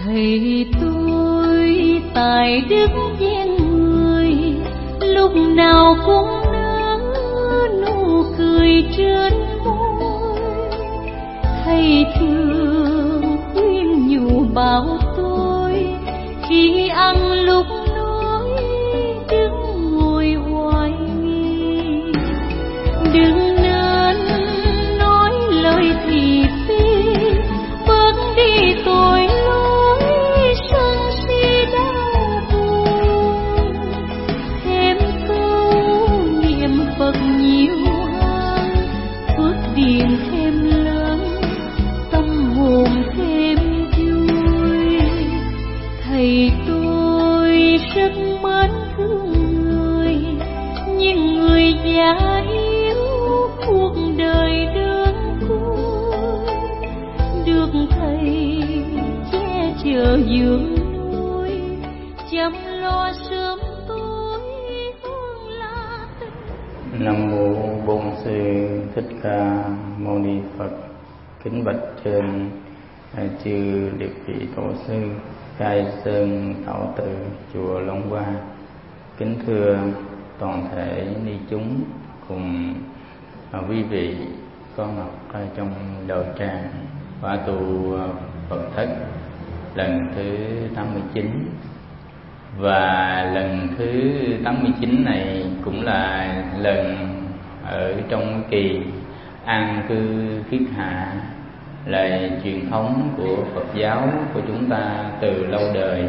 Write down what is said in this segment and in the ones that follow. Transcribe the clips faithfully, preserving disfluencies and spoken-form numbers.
Thầy tôi tài đức gian người, lúc nào cũng nở nụ cười trên môi. Thầy thường khuyên nhủ bảo tôi khi ăn lúc nói đứng ngồi oai nghi, đừng nên nói lời thị phi, bớt đi tội lỗi sân si đau buồn. Thêm câu niệm Phật nhiều hơn, phước điền thêm lớn, tâm hồn thêm vui. Thầy tôi rất mến thương người, nhưng người già yếu cuộc đời đơn côi. Được thầy che chở dưỡng nuôi, chăm lo sớm tối hương la tình. Nam mô Bổn Sư Thích Ca Mâu Ni Phật. Kính bạch trên chư Điệp Vị Tổ sư, Khai Sơn Thảo Tự chùa Long Hoa. Kính thưa toàn thể ni chúng cùng quý vị có mặt trong đạo tràng Hoa Tu Phật Thất lần thứ tám mươi chín. Và lần thứ tám mươi chín này cũng là lần ở trong kỳ an cư kiết hạ, là truyền thống của Phật giáo của chúng ta từ lâu đời,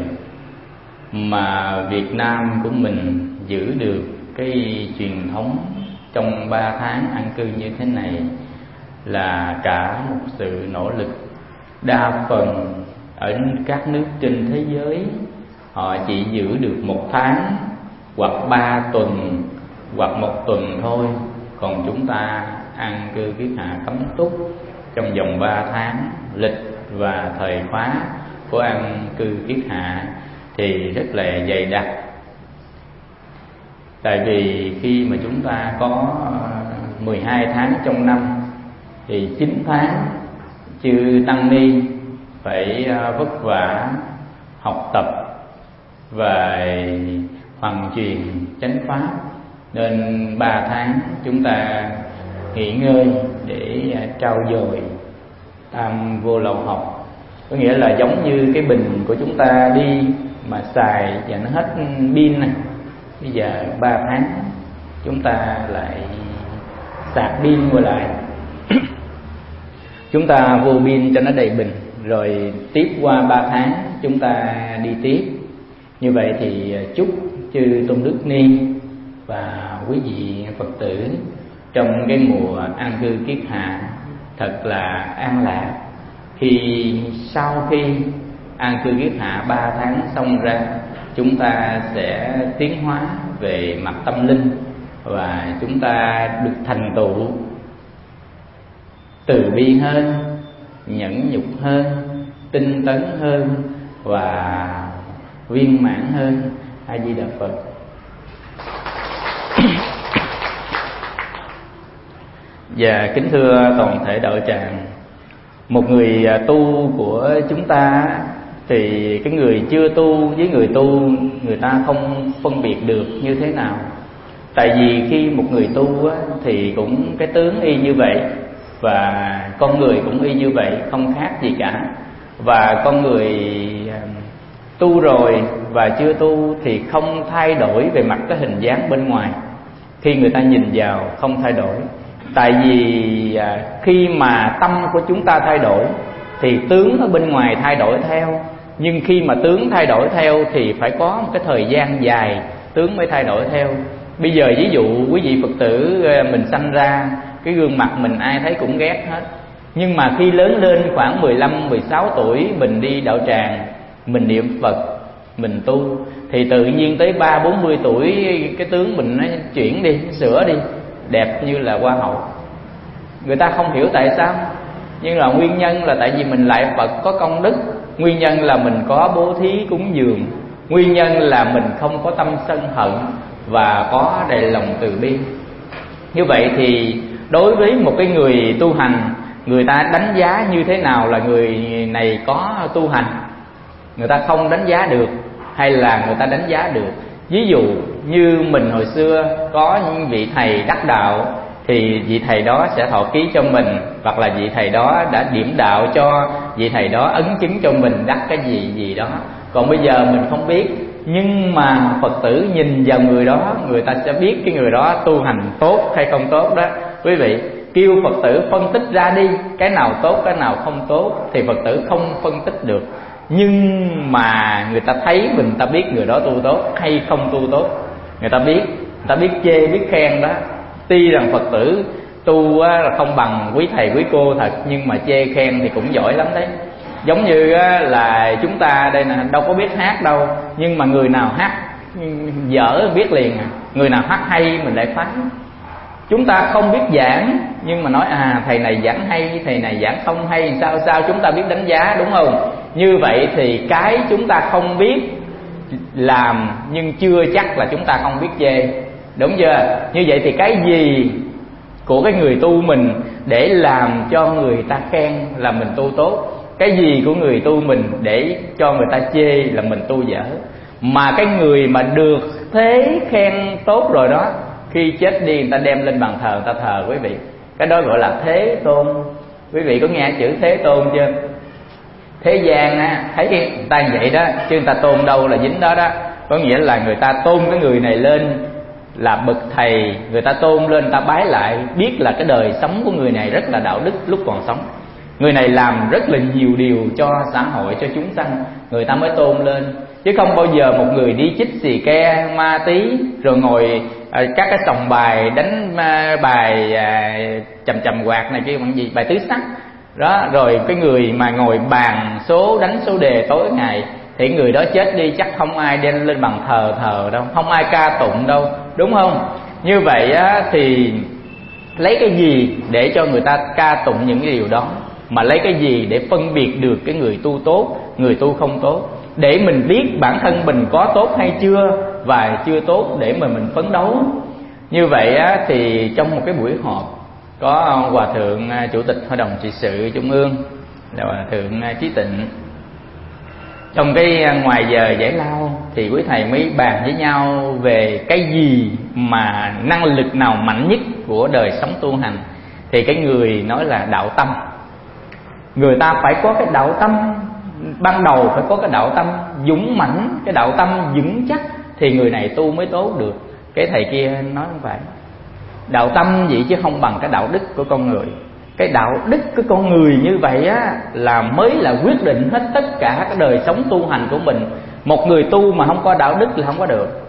mà Việt Nam của mình giữ được cái truyền thống trong ba tháng an cư như thế này là cả một sự nỗ lực. Đa phần ở các nước trên thế giới họ chỉ giữ được một tháng hoặc ba tuần hoặc một tuần thôi, còn chúng ta an cư kiết hạ cấm túc trong vòng ba tháng. Lịch và thời khóa của an cư kiết hạ thì rất là dày đặc. Tại vì khi mà chúng ta có mười hai tháng trong năm thì chín tháng chư tăng ni phải vất vả học tập và hoàn truyền chánh pháp, nên ba tháng chúng ta nghỉ ngơi để trau dồi tam vô lậu học. Có nghĩa là giống như cái bình của chúng ta đi mà xài và nó hết pin này, bây giờ ba tháng chúng ta lại sạc pin qua lại chúng ta vô pin cho nó đầy bình, rồi tiếp qua ba tháng chúng ta đi tiếp. Như vậy thì chúc chư tôn đức ni và quý vị Phật tử trong cái mùa an cư kiết hạ thật là an lạc. Khi sau khi an cư kiết hạ ba tháng xong ra, chúng ta sẽ tiến hóa về mặt tâm linh và chúng ta được thành tựu từ bi hơn, nhẫn nhục hơn, tinh tấn hơn và viên mãn hơn. A Di Đà Phật. Và kính thưa toàn thể đạo tràng, một người tu của chúng ta thì cái người chưa tu với người tu người ta không phân biệt được như thế nào. Tại vì khi một người tu thì cũng cái tướng y như vậy, và con người cũng y như vậy, không khác gì cả. Và con người tu rồi và chưa tu thì không thay đổi về mặt cái hình dáng bên ngoài, khi người ta nhìn vào không thay đổi. Tại vì khi mà tâm của chúng ta thay đổi thì tướng ở bên ngoài thay đổi theo. Nhưng khi mà tướng thay đổi theo thì phải có một cái thời gian dài tướng mới thay đổi theo. Bây giờ ví dụ quý vị Phật tử mình sanh ra, cái gương mặt mình ai thấy cũng ghét hết. Nhưng mà khi lớn lên khoảng mười lăm, mười sáu tuổi, mình đi đạo tràng, mình niệm Phật, mình tu, thì tự nhiên tới ba, bốn mươi tuổi cái tướng mình nó chuyển đi, nó sửa đi, đẹp như là hoa hậu. Người ta không hiểu tại sao, nhưng là nguyên nhân là tại vì mình lại Phật có công đức, nguyên nhân là mình có bố thí cúng dường, nguyên nhân là mình không có tâm sân hận và có đầy lòng từ bi. Như vậy thì đối với một cái người tu hành, người ta đánh giá như thế nào là người này có tu hành? người ta không đánh giá được, hay là người ta đánh giá được. Ví dụ như mình hồi xưa có những vị thầy đắc đạo, thì vị thầy đó sẽ thọ ký cho mình, hoặc là vị thầy đó đã điểm đạo cho vị thầy đó ấn chứng cho mình đắc cái gì gì đó. Còn bây giờ mình không biết, nhưng mà Phật tử nhìn vào người đó, người ta sẽ biết cái người đó tu hành tốt hay không tốt đó. Quý vị kêu Phật tử phân tích ra đi, cái nào tốt cái nào không tốt thì Phật tử không phân tích được. Nhưng mà người ta thấy mình, ta biết người đó tu tốt hay không tu tốt. Người ta biết, người ta biết chê biết khen đó. Tuy rằng Phật tử tu là không bằng quý thầy quý cô thật, nhưng mà chê khen thì cũng giỏi lắm đấy. Giống như là chúng ta đây nè, đâu có biết hát đâu, nhưng mà người nào hát dở biết liền à. Người nào hát hay mình lại phán. Chúng ta không biết giảng, nhưng mà nói à thầy này giảng hay, thầy này giảng không hay, sao sao chúng ta biết đánh giá, đúng không? Như vậy thì cái chúng ta không biết làm, nhưng chưa chắc là chúng ta không biết chê, đúng chưa? Như vậy thì cái gì của cái người tu mình để làm cho người ta khen là mình tu tốt, cái gì của người tu mình để cho người ta chê là mình tu dở. Mà cái người mà được thế khen tốt rồi đó, khi chết đi người ta đem lên bàn thờ người ta thờ, quý vị. Cái đó gọi là thế tôn. Quý vị có nghe chữ thế tôn chưa? Thế gian á, thấy người ta vậy đó, chứ người ta tôn đâu là dính đó đó. Có nghĩa là người ta tôn cái người này lên là bậc thầy, người ta tôn lên, người ta bái lại, biết là cái đời sống của người này rất là đạo đức lúc còn sống. Người này làm rất là nhiều điều cho xã hội, cho chúng sanh, người ta mới tôn lên. Chứ không bao giờ một người đi chích xì ke, ma tí, rồi ngồi à, các cái sòng bài, đánh à, bài à, chầm chầm quạt này kia bằng gì, bài tứ sắc đó. Rồi cái người mà ngồi bàn số, đánh số đề tối ngày, thì người đó chết đi chắc không ai đem lên bàn thờ thờ đâu, không ai ca tụng đâu, đúng không? Như vậy á, thì lấy cái gì để cho người ta ca tụng những cái điều đó, mà lấy cái gì để phân biệt được cái người tu tốt, người tu không tốt, để mình biết bản thân mình có tốt hay chưa, và chưa tốt để mà mình phấn đấu. Như vậy á, thì trong một cái buổi họp có Hòa Thượng Chủ tịch Hội đồng Trị sự Trung ương là Hòa Thượng Trí Tịnh. Trong cái ngoài giờ giải lao thì quý thầy mới bàn với nhau về cái gì mà năng lực nào mạnh nhất của đời sống tu hành. Thì cái người nói là đạo tâm. Người ta phải có cái đạo tâm, ban đầu phải có cái đạo tâm dũng mãnh, cái đạo tâm vững chắc thì người này tu mới tốt được. Cái thầy kia nói không phải, đạo tâm vậy chứ không bằng cái đạo đức của con người. Cái đạo đức của con người như vậy á là mới là quyết định hết tất cả cái đời sống tu hành của mình. Một người tu mà không có đạo đức là không có được.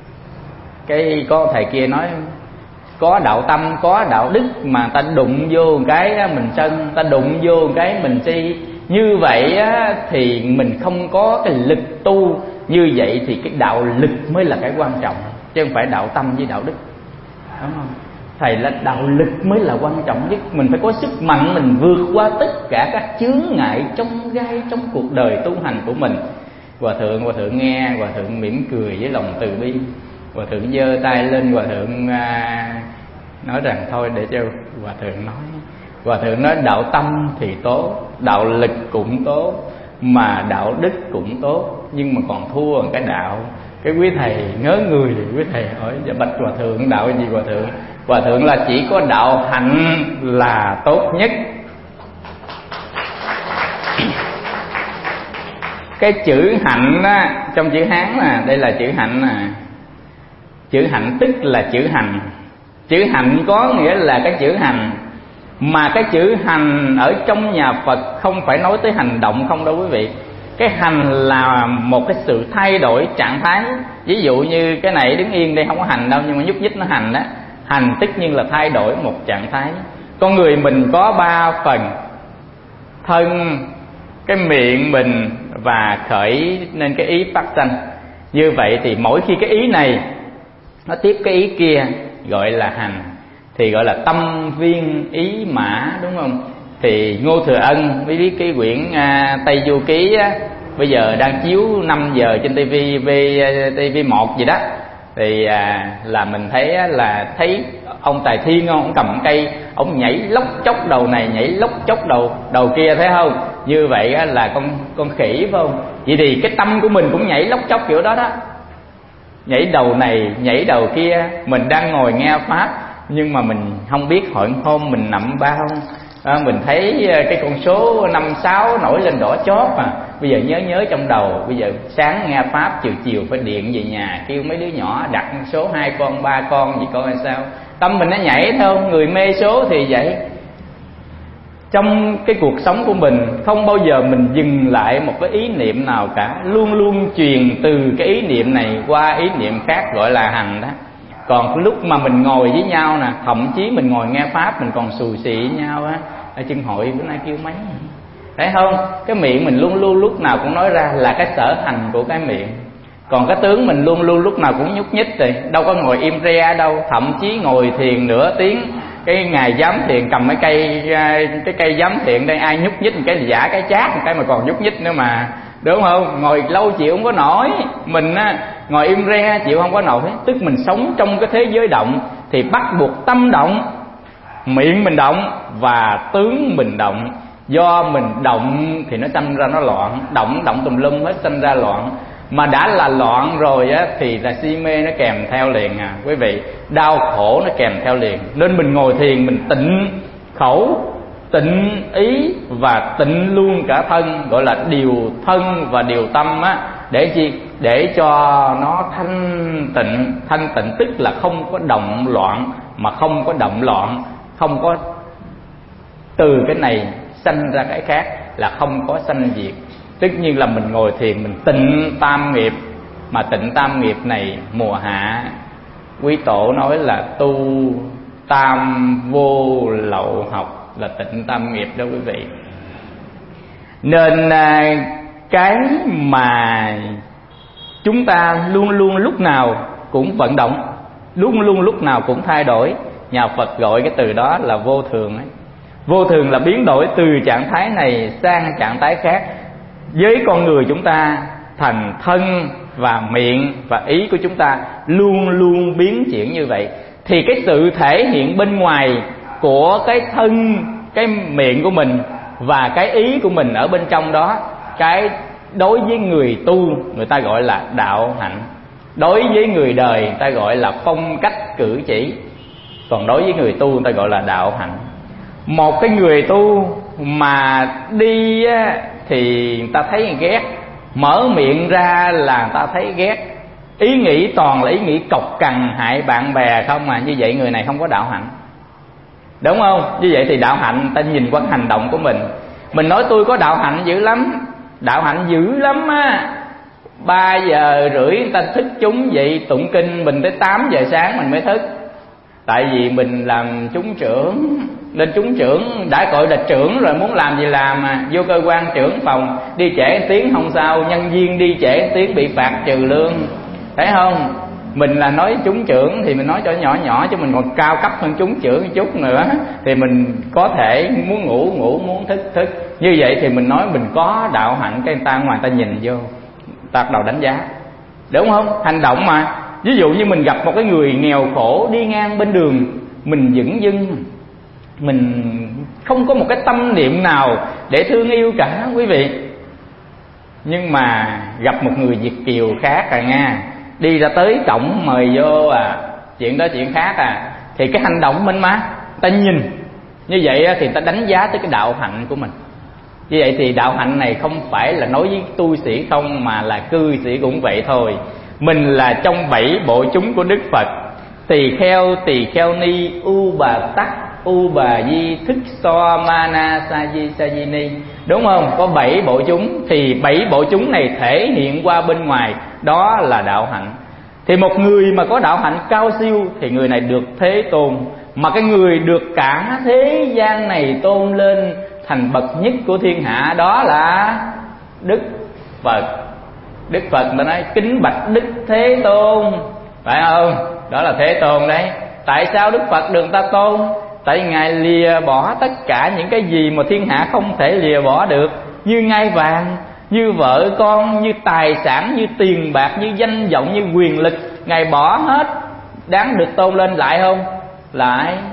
Cái có thầy kia nói có đạo tâm, có đạo đức mà ta đụng vô một cái mình sân, ta đụng vô một cái mình si. Như vậy á, thì mình không có cái lực tu. Như vậy thì cái đạo lực mới là cái quan trọng, chứ không phải đạo tâm với đạo đức, đúng không? Thầy là đạo lực mới là quan trọng nhất. Mình phải có sức mạnh, mình vượt qua tất cả các chướng ngại trong gai trong cuộc đời tu hành của mình. Hòa thượng Hòa thượng nghe, Hòa thượng mỉm cười với lòng từ bi. Hòa thượng giơ tay lên, Hòa thượng à, nói rằng thôi để cho Hòa thượng nói. Hòa thượng nói đạo tâm thì tốt, đạo lực cũng tốt, mà đạo đức cũng tốt, nhưng mà còn thua một cái đạo. Cái quý thầy ngớ người, quý thầy hỏi dạ bạch Hòa thượng đạo gì Hòa thượng? Hòa thượng là chỉ có đạo hạnh là tốt nhất. Cái chữ hạnh á, trong chữ Hán nè, đây là chữ hạnh nè. Chữ hạnh tức là chữ hành. Chữ hạnh có nghĩa là cái chữ hành. Mà cái chữ hành ở trong nhà Phật không phải nói tới hành động không đâu quý vị. Cái hành là một cái sự thay đổi trạng thái. Ví dụ như cái này đứng yên đây không có hành đâu, nhưng mà nhúc nhích nó hành đó. Hành tất nhiên là thay đổi một trạng thái. Con người mình có ba phần: thân, cái miệng mình và khởi nên cái ý phát sanh. Như vậy thì mỗi khi cái ý này nó tiếp cái ý kia gọi là hành, thì gọi là tâm viên ý mã, đúng không? Thì Ngô Thừa Ân mới biết cái quyển à, Tây Du Ký á, bây giờ đang chiếu năm giờ trên tivi tê vê một gì đó, thì à, là mình thấy á, là thấy ông Tài Thiên không, ông cầm cây, ông nhảy lóc chóc đầu này, nhảy lóc chóc đầu đầu kia, thấy không? Như vậy á, là con con khỉ phải không? Vậy thì cái tâm của mình cũng nhảy lóc chóc kiểu đó đó, nhảy đầu này nhảy đầu kia. Mình đang ngồi nghe pháp nhưng mà mình không biết hồi hôm mình nằm bao à, mình thấy cái con số năm sáu nổi lên đỏ chót mà bây giờ nhớ nhớ trong đầu. Bây giờ sáng nghe pháp, chiều chiều phải điện về nhà kêu mấy đứa nhỏ đặt số hai con ba con gì coi sao. Tâm mình nó nhảy theo người mê số thì vậy. Trong cái cuộc sống của mình không bao giờ mình dừng lại một cái ý niệm nào cả, luôn luôn truyền từ cái ý niệm này qua ý niệm khác, gọi là hành đó. Còn lúc mà mình ngồi với nhau nè, thậm chí mình ngồi nghe pháp mình còn xù xì với nhau á, ở chân hội bữa nay kêu mấy, thấy không? Cái miệng mình luôn luôn lúc nào cũng nói ra là cái sở hành của cái miệng. Còn cái tướng mình luôn luôn lúc nào cũng nhúc nhích rồi, đâu có ngồi im re đâu. Thậm chí ngồi thiền nửa tiếng, cái ngày giám thiền cầm cái cây cái cây giám thiền đây, ai nhúc nhích một cái giả cái chát một cái mà còn nhúc nhích nữa mà, đúng không? Ngồi lâu chịu không có nổi. Mình á, ngồi im re chịu không có nổi. Tức mình sống trong cái thế giới động thì bắt buộc tâm động, miệng mình động và tướng mình động. Do mình động thì nó sanh ra nó loạn, động động tùm lum hết sanh ra loạn. Mà đã là loạn rồi á thì là si mê nó kèm theo liền à quý vị, đau khổ nó kèm theo liền. Nên mình ngồi thiền mình tịnh khẩu, tịnh ý và tịnh luôn cả thân, gọi là điều thân và điều tâm á. Để chi? Để cho nó thanh tịnh. Thanh tịnh tức là không có động loạn, mà không có động loạn, không có từ cái này sanh ra cái khác, là không có sanh diệt. Tất nhiên là mình ngồi thiền mình tịnh tam nghiệp. Mà tịnh tam nghiệp này mùa hạ quý tổ nói là tu tam vô lậu học, là tịnh tam nghiệp đó quý vị. Nên cái mà chúng ta luôn luôn lúc nào cũng vận động, luôn luôn lúc nào cũng thay đổi. Nhà Phật gọi cái từ đó là vô thường ấy. Vô thường là biến đổi từ trạng thái này sang trạng thái khác. Với con người chúng ta, thành thân và miệng và ý của chúng ta luôn luôn biến chuyển như vậy. Thì cái sự thể hiện bên ngoài của cái thân, cái miệng của mình và cái ý của mình ở bên trong đó, cái đối với người tu người ta gọi là đạo hạnh, đối với người đời người ta gọi là phong cách cử chỉ, còn đối với người tu người ta gọi là đạo hạnh. Một cái người tu mà đi thì người ta thấy ghét, mở miệng ra là người ta thấy ghét, ý nghĩ toàn là ý nghĩ cộc cằn hại bạn bè không à. Như vậy người này không có đạo hạnh, đúng không? Như vậy thì đạo hạnh người ta nhìn qua hành động của mình. Mình nói tôi có đạo hạnh dữ lắm, đạo hạnh dữ lắm á. Ba giờ rưỡi người ta thức chúng vậy tụng kinh, mình tới tám giờ sáng mình mới thức. Tại vì mình làm chúng trưởng, nên chúng trưởng đã gọi là trưởng rồi, muốn làm gì làm mà. Vô cơ quan trưởng phòng đi trễ tiếng không sao, nhân viên đi trễ tiếng bị phạt trừ lương, thấy không? Mình là nói chúng trưởng thì mình nói cho nhỏ nhỏ, chứ mình còn cao cấp hơn chúng trưởng một chút nữa thì mình có thể muốn ngủ ngủ, muốn thức thức. Như vậy thì mình nói mình có đạo hạnh, cái người ta ngoài ta nhìn vô, ta bắt đầu đánh giá, đúng không? Hành động mà. Ví dụ như mình gặp một cái người nghèo khổ đi ngang bên đường, mình dửng dưng, mình không có một cái tâm niệm nào để thương yêu cả quý vị. Nhưng mà gặp một người Việt kiều khác à nha, đi ra tới cổng mời vô à, chuyện đó chuyện khác à. Thì cái hành động mình mà ta nhìn như vậy thì ta đánh giá tới cái đạo hạnh của mình. Như vậy thì đạo hạnh này không phải là nói với tu sĩ không, mà là cư sĩ cũng vậy thôi. Mình là trong bảy bộ chúng của Đức Phật: tỳ kheo, tỳ kheo ni, u bà tắc, u bà di, thức so, mana, sa di, sa di ni, đúng không? Có bảy bộ chúng, thì bảy bộ chúng này thể hiện qua bên ngoài, đó là đạo hạnh. Thì một người mà có đạo hạnh cao siêu thì người này được thế tôn. Mà cái người được cả thế gian này tôn lên thành bậc nhất của thiên hạ, đó là Đức Phật. Đức Phật mà nói kính bạch Đức Thế Tôn, phải không? Đó là Thế Tôn đấy. Tại sao Đức Phật được ta tôn? Tại Ngài lìa bỏ tất cả những cái gì mà thiên hạ không thể lìa bỏ được, như ngai vàng, như vợ con, như tài sản, như tiền bạc, như danh vọng, như quyền lực. Ngài bỏ hết, đáng được tôn lên lại không? Lại.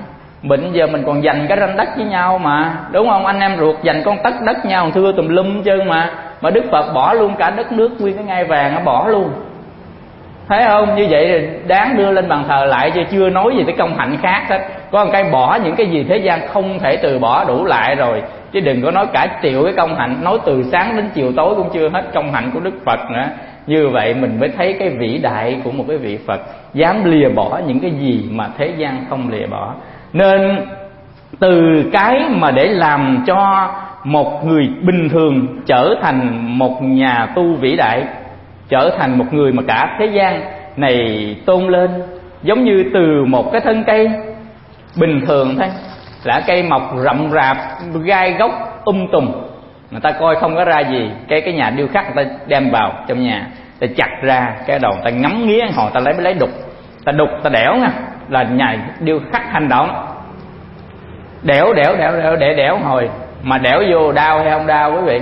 Mình giờ mình còn giành cái ranh đất với nhau mà, đúng không? Anh em ruột giành con tất đất nhau thưa tùm lum chân mà. Mà Đức Phật bỏ luôn cả đất nước, nguyên cái ngai vàng nó bỏ luôn. Thấy không? Như vậy thì đáng đưa lên bàn thờ lại, chứ chưa nói gì tới công hạnh khác hết. Có một cái bỏ những cái gì thế gian không thể từ bỏ đủ lại rồi, chứ đừng có nói cả triệu cái công hạnh, nói từ sáng đến chiều tối cũng chưa hết công hạnh của Đức Phật nữa. Như vậy mình mới thấy cái vĩ đại của một cái vị Phật dám lìa bỏ những cái gì mà thế gian không lìa bỏ. Nên từ cái mà để làm cho một người bình thường trở thành một nhà tu vĩ đại, trở thành một người mà cả thế gian này tôn lên, giống như từ một cái thân cây bình thường thôi, là cây mọc rậm rạp, gai gốc um tùm, người ta coi không có ra gì, cái cái nhà điêu khắc người ta đem vào trong nhà, ta chặt ra cái đầu, ta ngắm nghía hồi ta lấy lấy đục, ta đục ta đẽo nha, là nhà điêu khắc hành động, đẽo đẽo đẽo đẽo để đẽo hồi, mà đẽo vô đau hay không đau quý vị?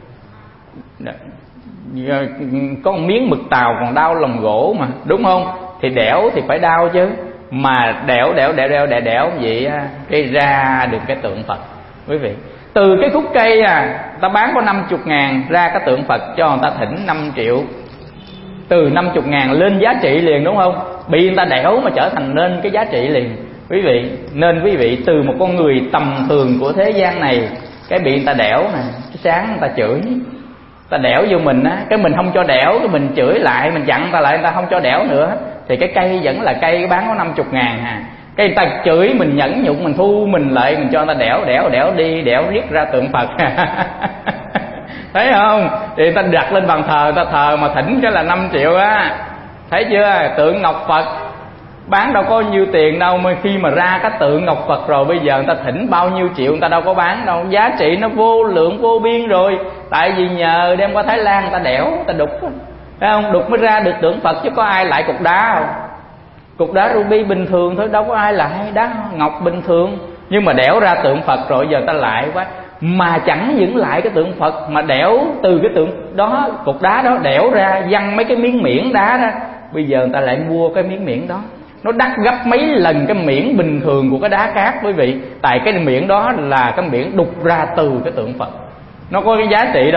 Có một miếng mực tàu còn đau lòng gỗ mà, đúng không? Thì đẽo thì phải đau chứ, mà đẽo đẽo đẽo đẽo đẽo đẽo vậy cái ra được cái tượng Phật quý vị. Từ cái khúc cây à, ta bán có năm mươi ngàn ra cái tượng Phật cho người ta thỉnh năm triệu. Từ năm mươi ngàn lên giá trị liền, đúng không? Bị người ta đẽo mà trở thành lên cái giá trị liền quý vị. Nên quý vị từ một con người tầm thường của thế gian này, cái bị người ta đẽo nè, cái sáng người ta chửi, ta đẽo vô mình á, cái mình không cho đẽo, cái mình chửi lại, mình chặn ta lại, người ta không cho đẽo nữa, thì cái cây vẫn là cây bán có năm mươi ngàn à. Cái người ta chửi mình nhẫn nhục, mình thu mình lại, mình cho người ta đẽo đẽo đẽo đi, đẽo riết ra tượng Phật. Thấy không? Thì người ta đặt lên bàn thờ, người ta thờ mà thỉnh cái là năm triệu á. Thấy chưa? Tượng ngọc Phật bán đâu có nhiêu tiền đâu, mà khi mà ra cái tượng ngọc Phật rồi, bây giờ người ta thỉnh bao nhiêu triệu người ta đâu có bán đâu, giá trị nó vô lượng vô biên rồi. Tại vì nhờ đem qua Thái Lan người ta đẽo, người ta đục, thấy không? Đục mới ra được tượng Phật, chứ có ai lại cục đá không? Cục đá ruby bình thường thôi, đâu có ai lại đá ngọc bình thường. Nhưng mà đẽo ra tượng Phật rồi giờ ta lại quá. Mà chẳng những lại cái tượng Phật, mà đẽo từ cái tượng đó, cục đá đó đẽo ra, văng mấy cái miếng miễn đá ra. Bây giờ người ta lại mua cái miếng miễn đó, nó đắt gấp mấy lần cái miễn bình thường của cái đá khác quý vị. Tại cái miễn đó là cái miễn đục ra từ cái tượng Phật, nó có cái giá trị đó.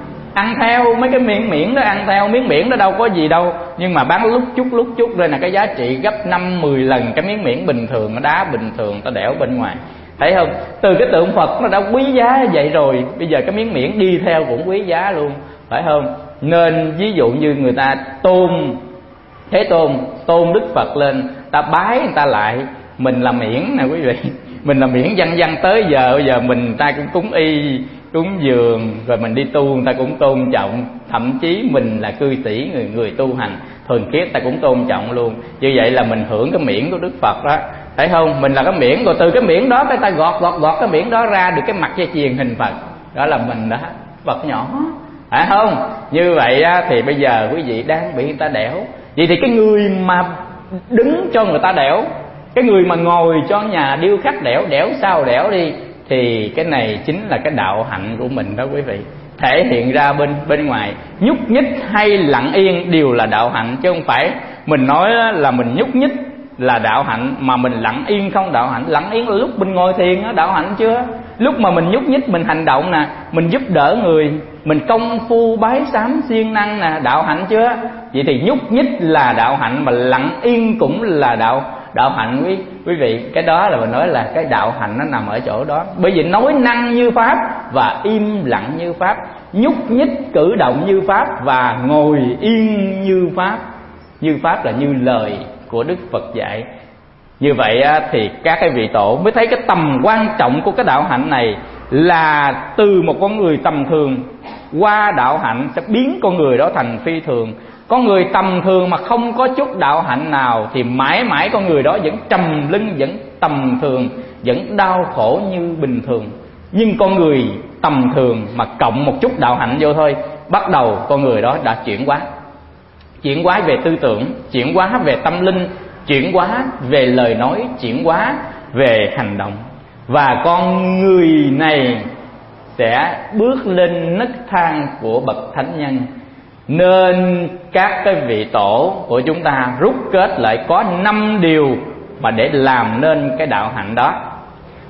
Ăn theo mấy cái miếng miễn đó, ăn theo miếng miễn đó đâu có gì đâu, nhưng mà bán lúc chút lúc chút rồi là cái giá trị gấp năm mười lần cái miếng miễn bình thường, cái đá bình thường ta đẽo bên ngoài. Thấy không? Từ cái tượng Phật nó đã quý giá vậy rồi, bây giờ cái miếng miễn đi theo cũng quý giá luôn, phải không? Nên ví dụ như người ta tôn Thế Tôn, tôn Đức Phật lên, ta bái người ta lại, mình là miễn nè quý vị, mình là miễn văn văn tới giờ, bây giờ mình ta cũng cúng y, cúng dường, rồi mình đi tu người ta cũng tôn trọng, thậm chí mình là cư sĩ, người người tu hành thuần khiết ta cũng tôn trọng luôn. Như vậy là mình hưởng cái miễn của Đức Phật đó, thấy không? Mình là cái miễn, rồi từ cái miễn đó cái ta gọt gọt gọt cái miễn đó ra được cái mặt dây chuyền hình Phật, đó là mình đó, Phật nhỏ, phải không? Như vậy á, thì bây giờ quý vị đang bị người ta đẽo. Vậy thì cái người mà đứng cho người ta đẽo, cái người mà ngồi cho nhà điêu khắc đẽo, đẽo sao đẽo đi, thì cái này chính là cái đạo hạnh của mình đó quý vị. Thể hiện ra bên bên ngoài, nhúc nhích hay lặng yên đều là đạo hạnh, chứ không phải mình nói là mình nhúc nhích là đạo hạnh, mà mình lặng yên không đạo hạnh. Lặng yên là lúc mình ngồi thiền đó, đạo hạnh chưa? Lúc mà mình nhúc nhích, mình hành động nè, mình giúp đỡ người, mình công phu bái sám siêng năng nè, đạo hạnh chưa? Vậy thì nhúc nhích là đạo hạnh, mà lặng yên cũng là đạo đạo hạnh quý quý vị. Cái đó là mình nói là cái đạo hạnh nó nằm ở chỗ đó. Bởi vì nói năng như pháp và im lặng như pháp, nhúc nhích cử động như pháp và ngồi yên như pháp. Như pháp là như lời của Đức Phật dạy. Như vậy thì các cái vị tổ mới thấy cái tầm quan trọng của cái đạo hạnh này, là từ một con người tầm thường qua đạo hạnh sẽ biến con người đó thành phi thường. Con người tầm thường mà không có chút đạo hạnh nào thì mãi mãi con người đó vẫn trầm lưng, vẫn tầm thường, vẫn đau khổ như bình thường. Nhưng con người tầm thường mà cộng một chút đạo hạnh vô thôi, bắt đầu con người đó đã chuyển hóa. Chuyển hóa về tư tưởng, chuyển hóa về tâm linh, chuyển hóa về lời nói, chuyển hóa về hành động. Và con người này sẽ bước lên nấc thang của bậc thánh nhân. Nên các cái vị tổ của chúng ta rút kết lại có năm điều mà để làm nên cái đạo hạnh đó.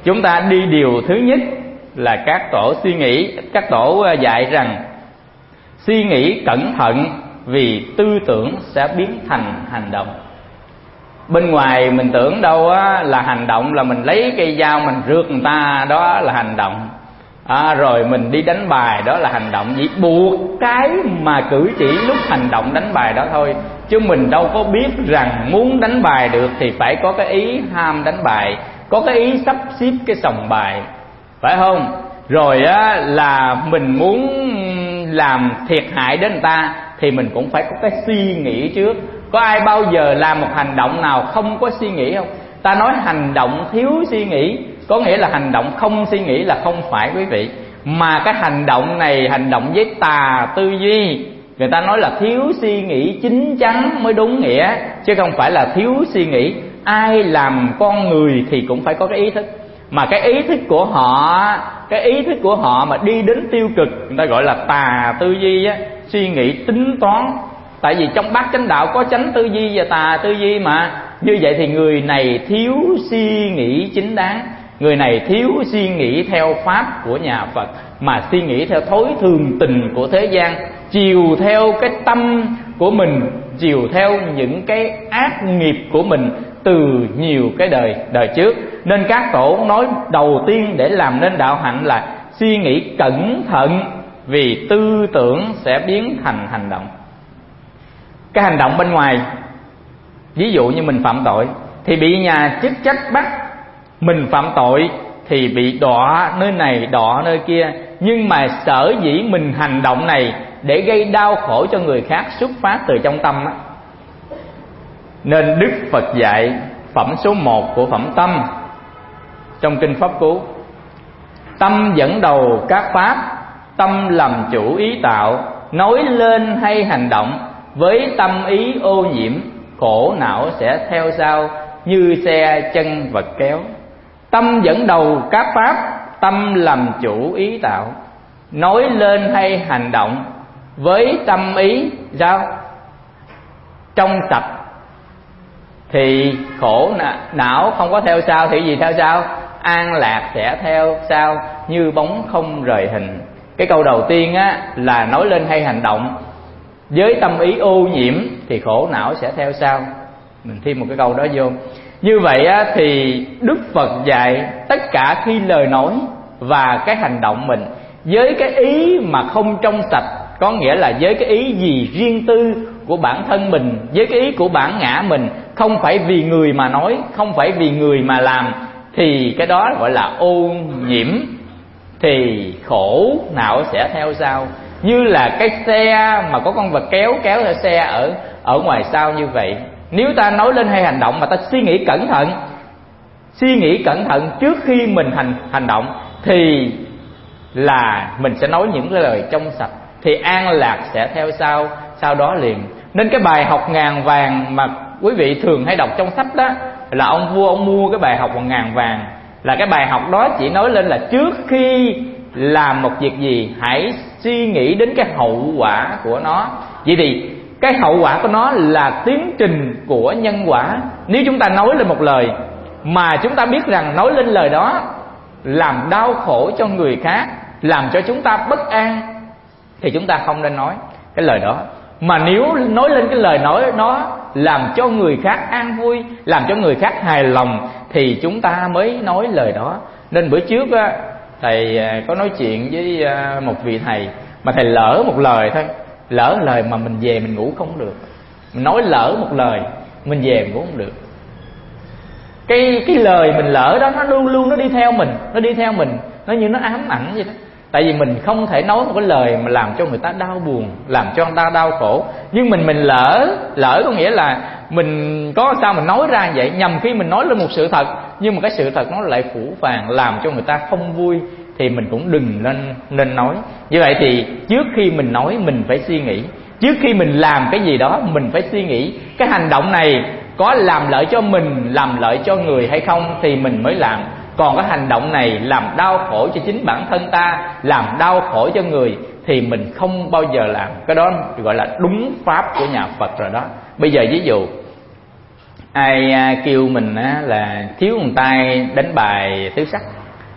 Chúng ta đi điều thứ nhất là các tổ suy nghĩ. Các tổ dạy rằng suy nghĩ cẩn thận vì tư tưởng sẽ biến thành hành động. Bên ngoài mình tưởng đâu á, là hành động là mình lấy cây dao mình rượt người ta, đó là hành động. À, rồi mình đi đánh bài, đó là hành động. Chỉ buộc cái mà cử chỉ lúc hành động đánh bài đó thôi, chứ mình đâu có biết rằng muốn đánh bài được thì phải có cái ý ham đánh bài, có cái ý sắp xếp cái sòng bài, phải không? Rồi á, là mình muốn làm thiệt hại đến người ta thì mình cũng phải có cái suy nghĩ trước. Có ai bao giờ làm một hành động nào không có suy nghĩ không? Ta nói hành động thiếu suy nghĩ, có nghĩa là hành động không suy nghĩ là không phải quý vị. Mà cái hành động này, hành động với tà tư duy, người ta nói là thiếu suy nghĩ chín chắn mới đúng nghĩa, chứ không phải là thiếu suy nghĩ. Ai làm con người thì cũng phải có cái ý thức, mà cái ý thức của họ, cái ý thức của họ mà đi đến tiêu cực, người ta gọi là tà tư duy á, suy nghĩ tính toán. Tại vì trong bát chánh đạo có chánh tư duy và tà tư duy mà. Như vậy thì người này thiếu suy nghĩ chính đáng, người này thiếu suy nghĩ theo pháp của nhà Phật, mà suy nghĩ theo thói thường tình của thế gian, chiều theo cái tâm của mình, chiều theo những cái ác nghiệp của mình từ nhiều cái đời đời trước. Nên các tổ nói đầu tiên để làm nên đạo hạnh là suy nghĩ cẩn thận vì tư tưởng sẽ biến thành hành động. Cái hành động bên ngoài, ví dụ như mình phạm tội thì bị nhà chức trách bắt, mình phạm tội thì bị đọa nơi này đọa nơi kia. Nhưng mà sở dĩ mình hành động này để gây đau khổ cho người khác xuất phát từ trong tâm á. Nên Đức Phật dạy phẩm số một của phẩm tâm trong Kinh Pháp Cú: tâm dẫn đầu các pháp, tâm làm chủ ý tạo, nói lên hay hành động, với tâm ý ô nhiễm, khổ não sẽ theo sau, như xe chân vật kéo. Tâm dẫn đầu các pháp, tâm làm chủ ý tạo, nói lên hay hành động, với tâm ý sao? Trong sạch thì khổ não không có theo sau, thì gì theo sau? An lạc sẽ theo sau, như bóng không rời hình. Cái câu đầu tiên á là nói lên hay hành động, với tâm ý ô nhiễm thì khổ não sẽ theo sau. Mình thêm một cái câu đó vô. Như vậy á, thì Đức Phật dạy tất cả khi lời nói và cái hành động mình với cái ý mà không trong sạch, có nghĩa là với cái ý gì riêng tư của bản thân mình, với cái ý của bản ngã mình, không phải vì người mà nói, không phải vì người mà làm, thì cái đó gọi là ô nhiễm, thì khổ não sẽ theo sau. Như là cái xe mà có con vật kéo kéo theo xe ở ở ngoài sau như vậy. Nếu ta nói lên hay hành động mà ta suy nghĩ cẩn thận, suy nghĩ cẩn thận trước khi mình hành hành động, thì là mình sẽ nói những cái lời trong sạch, thì an lạc sẽ theo sau sau đó liền. Nên cái bài học ngàn vàng mà quý vị thường hay đọc trong sách đó, là ông vua ông mua cái bài học bằng ngàn vàng, là cái bài học đó chỉ nói lên là trước khi làm một việc gì hãy suy nghĩ đến cái hậu quả của nó. Vậy thì cái hậu quả của nó là tiến trình của nhân quả. Nếu chúng ta nói lên một lời mà chúng ta biết rằng nói lên lời đó làm đau khổ cho người khác, làm cho chúng ta bất an, thì chúng ta không nên nói cái lời đó. Mà nếu nói lên cái lời nói nó làm cho người khác an vui, làm cho người khác hài lòng, thì chúng ta mới nói lời đó. Nên bữa trước á, thầy có nói chuyện với một vị thầy, mà thầy lỡ một lời thôi, lỡ lời mà mình về mình ngủ không được. Mình nói lỡ một lời mình về ngủ không được. Cái cái lời mình lỡ đó nó luôn luôn nó đi theo mình, nó đi theo mình, nó như nó ám ảnh vậy đó. Tại vì mình không thể nói một cái lời mà làm cho người ta đau buồn, làm cho người ta đau khổ. Nhưng mình mình lỡ, lỡ có nghĩa là mình có sao mình nói ra vậy, nhằm khi mình nói lên một sự thật, nhưng mà cái sự thật nó lại phủ phàng, làm cho người ta không vui, thì mình cũng đừng nên nên nói. Như vậy thì trước khi mình nói mình phải suy nghĩ, trước khi mình làm cái gì đó mình phải suy nghĩ cái hành động này có làm lợi cho mình, làm lợi cho người hay không thì mình mới làm. Còn cái hành động này làm đau khổ cho chính bản thân ta, làm đau khổ cho người, thì mình không bao giờ làm. Cái đó gọi là đúng pháp của nhà Phật rồi đó. Bây giờ ví dụ ai à, kêu mình á, là thiếu một tay đánh bài tứ sắc,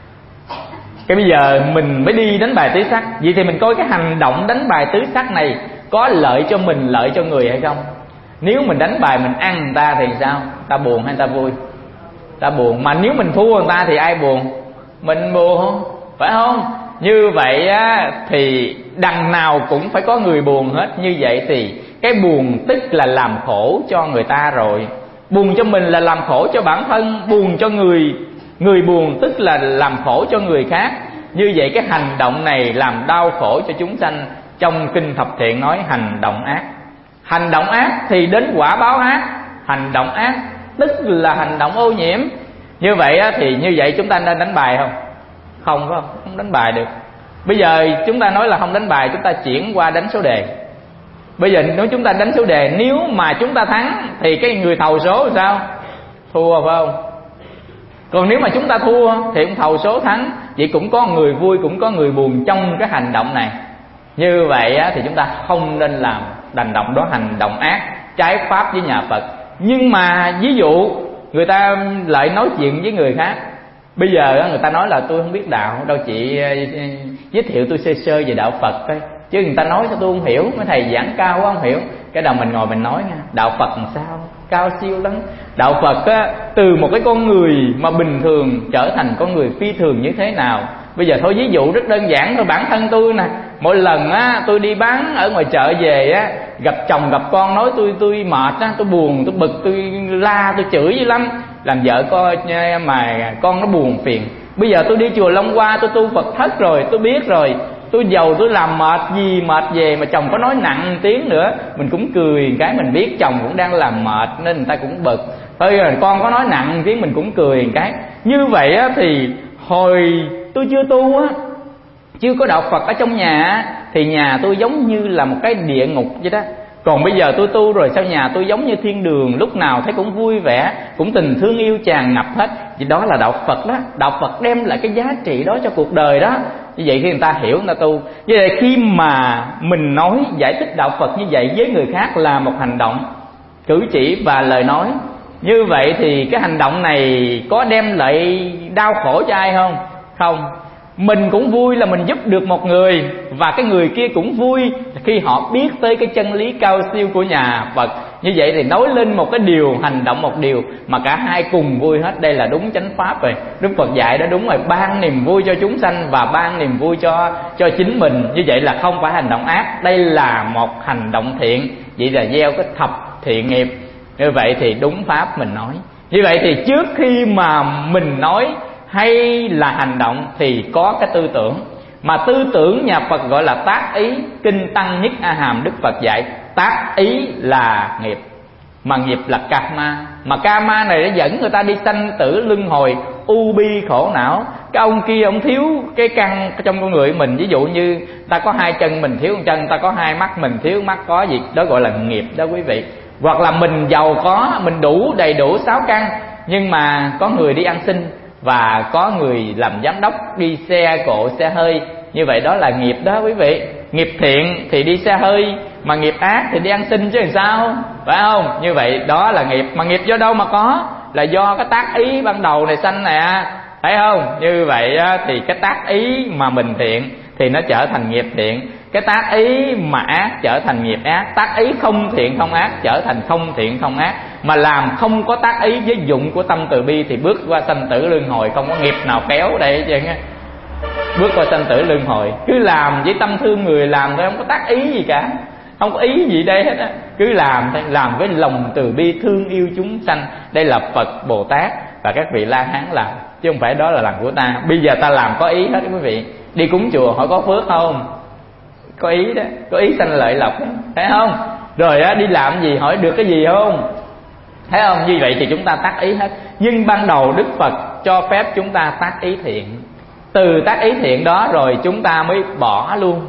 cái bây giờ mình mới đi đánh bài tứ sắc. Vậy thì mình coi cái hành động đánh bài tứ sắc này có lợi cho mình, lợi cho người hay không? Nếu mình đánh bài mình ăn người ta thì sao? Ta buồn hay ta vui? Ta buồn. Mà nếu mình thua người ta thì ai buồn? Mình buồn, phải không? Như vậy á, thì đằng nào cũng phải có người buồn hết. Như vậy thì cái buồn tức là làm khổ cho người ta rồi. Buồn cho mình là làm khổ cho bản thân, buồn cho người, người buồn tức là làm khổ cho người khác. Như vậy cái hành động này làm đau khổ cho chúng sanh. Trong Kinh Thập Thiện nói hành động ác. Hành động ác thì đến quả báo ác. Hành động ác tức là hành động ô nhiễm. Như vậy á, thì như vậy chúng ta nên đánh bài không? Không, phải không? Không đánh bài được. Bây giờ chúng ta nói là không đánh bài, chúng ta chuyển qua đánh số đề. Bây giờ nếu chúng ta đánh số đề, nếu mà chúng ta thắng thì cái người thầu số sao? Thua, phải không? Còn nếu mà chúng ta thua thì ông thầu số thắng. Vậy cũng có người vui, cũng có người buồn trong cái hành động này. Như vậy á, thì chúng ta không nên làm hành động đó, hành động ác, trái pháp với nhà Phật. Nhưng mà ví dụ người ta lại nói chuyện với người khác. Bây giờ người ta nói là tôi không biết đạo đâu chị, giới thiệu tôi sơ sơ về đạo Phật thôi, chứ người ta nói sao tôi không hiểu, mấy thầy giảng cao quá không hiểu. Cái đầu mình ngồi mình nói nha, đạo Phật làm sao cao siêu lắm. Đạo Phật á, từ một cái con người mà bình thường trở thành con người phi thường như thế nào. Bây giờ thôi ví dụ rất đơn giản thôi, bản thân tôi nè, mỗi lần á tôi đi bán ở ngoài chợ về á, gặp chồng gặp con nói tôi tôi mệt á, tôi buồn, tôi bực, tôi la, tôi chửi dữ lắm, làm vợ con mà con nó buồn phiền. Bây giờ tôi đi chùa Long Hoa, tôi tu Phật thất rồi, tôi biết rồi, tôi giàu tôi làm mệt gì mệt về mà chồng có nói nặng tiếng nữa, mình cũng cười cái, mình biết chồng cũng đang làm mệt nên người ta cũng bực. Thôi rồi con có nói nặng tiếng mình cũng cười cái. Như vậy á, thì hồi tôi chưa tu á, chưa có đạo Phật ở trong nhà á, thì nhà tôi giống như là một cái địa ngục vậy đó. Còn bây giờ tôi tu rồi, sao nhà tôi giống như thiên đường, lúc nào thấy cũng vui vẻ, cũng tình thương yêu tràn ngập hết. Vì đó là đạo Phật đó. Đạo Phật đem lại cái giá trị đó cho cuộc đời đó. Như vậy khi người ta hiểu, người ta tu. Như vậy khi mà mình nói giải thích đạo Phật như vậy với người khác là một hành động, cử chỉ và lời nói. Như vậy thì cái hành động này có đem lại đau khổ cho ai không? Không. Mình cũng vui là mình giúp được một người, và cái người kia cũng vui khi họ biết tới cái chân lý cao siêu của nhà Phật. Như vậy thì nói lên một cái điều, hành động một điều mà cả hai cùng vui hết. Đây là đúng chánh pháp rồi. Đức Phật dạy đó đúng rồi, ban niềm vui cho chúng sanh và ban niềm vui cho cho chính mình. Như vậy là không phải hành động ác, đây là một hành động thiện. Vậy là gieo cái thập thiện nghiệp. Như vậy thì đúng pháp mình nói. Như vậy thì trước khi mà mình nói hay là hành động thì có cái tư tưởng. Mà tư tưởng nhà Phật gọi là tác ý. Kinh Tăng Nhất A Hàm Đức Phật dạy tác ý là nghiệp. Mà nghiệp là karma. Mà karma này nó dẫn người ta đi sanh tử luân hồi, u bi khổ não. Cái ông kia ông thiếu cái căn trong con người mình. Ví dụ như ta có hai chân mình thiếu một chân, ta có hai mắt mình thiếu mắt, có gì đó gọi là nghiệp đó quý vị. Hoặc là mình giàu có, mình đủ đầy đủ sáu căn, nhưng mà có người đi ăn xin và có người làm giám đốc đi xe cộ xe hơi. Như vậy đó là nghiệp đó quý vị. Nghiệp thiện thì đi xe hơi, mà nghiệp ác thì đi ăn xin chứ làm sao, phải không? Như vậy đó là nghiệp. Mà nghiệp do đâu mà có? Là do cái tác ý ban đầu này sanh nè, thấy không? Như vậy thì cái tác ý mà mình thiện thì nó trở thành nghiệp thiện. Cái tác ý mà ác trở thành nghiệp ác. Tác ý không thiện không ác trở thành không thiện không ác. Mà làm không có tác ý với dụng của tâm từ bi thì bước qua sanh tử luân hồi. Không có nghiệp nào kéo đây chứ. Bước qua sanh tử luân hồi. Cứ làm với tâm thương người làm thôi, không có tác ý gì cả, không có ý gì đây hết á. Cứ làm thôi, làm với lòng từ bi thương yêu chúng sanh. Đây là Phật Bồ Tát và các vị La Hán làm, chứ không phải đó là làm của ta. Bây giờ ta làm có ý hết quý vị. Đi cúng chùa hỏi có phước không? Có ý đó, có ý sanh lợi lộc đó, thấy không? Rồi á, đi làm gì hỏi được cái gì không? Thấy không? Như vậy thì chúng ta tác ý hết. Nhưng ban đầu Đức Phật cho phép chúng ta tác ý thiện. Từ tác ý thiện đó rồi chúng ta mới bỏ luôn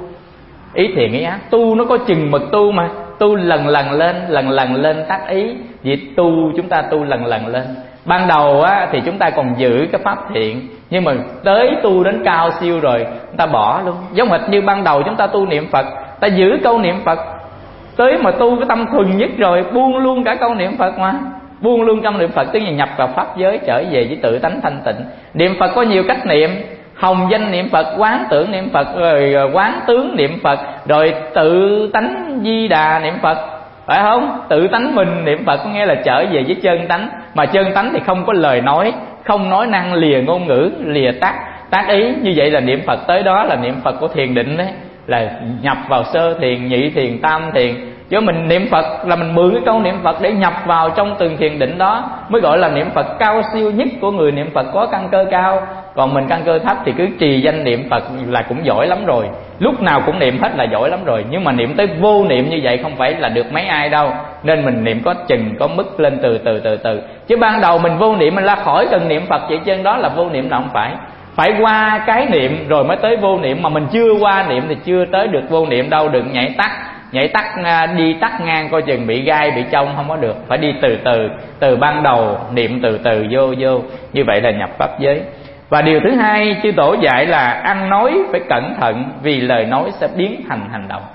ý thiện ý ác. Tu nó có chừng mực tu mà. Tu lần lần lên, lần lần lên tác ý. Vì tu chúng ta tu lần lần lên. Ban đầu á, thì chúng ta còn giữ cái pháp thiện, nhưng mà tới tu đến cao siêu rồi chúng ta bỏ luôn. Giống hệt như ban đầu chúng ta tu niệm Phật, ta giữ câu niệm Phật, tới mà tu cái tâm thuần nhất rồi buông luôn cả câu niệm Phật mà. buông luôn công niệm Phật, tức là nhập vào pháp giới, trở về với tự tánh thanh tịnh. Niệm Phật có nhiều cách niệm: hồng danh niệm Phật, quán tưởng niệm Phật, rồi quán tướng niệm Phật, rồi tự tánh Di Đà niệm Phật, phải không? Tự tánh mình niệm Phật có nghĩa là trở về với chân tánh, mà chân tánh thì không có lời nói, không nói năng lìa ngôn ngữ, lìa tác tác ý. Như vậy là niệm Phật tới đó là niệm Phật của thiền định đấy, là nhập vào sơ thiền, nhị thiền, tam thiền. Chứ mình niệm Phật là mình mượn cái câu niệm Phật để nhập vào trong từng thiền định đó, mới gọi là niệm Phật cao siêu nhất của người niệm Phật có căn cơ cao. Còn mình căn cơ thấp thì cứ trì danh niệm Phật là cũng giỏi lắm rồi, lúc nào cũng niệm hết là giỏi lắm rồi. Nhưng mà niệm tới vô niệm như vậy không phải là được mấy ai đâu, nên mình niệm có chừng có mức, lên từ từ từ từ. Chứ ban đầu mình vô niệm mình la khỏi cần niệm Phật vậy, chân đó là vô niệm là không phải. Phải qua cái niệm rồi mới tới vô niệm, mà mình chưa qua niệm thì chưa tới được vô niệm đâu. Đừng nhảy tắt, nhảy tắt đi tắt ngang coi chừng bị gai bị trông không có được. Phải đi từ từ, từ ban đầu niệm từ từ vô vô, như vậy là nhập pháp giới. Và điều thứ hai chư tổ dạy là ăn nói phải cẩn thận, vì lời nói sẽ biến thành hành động.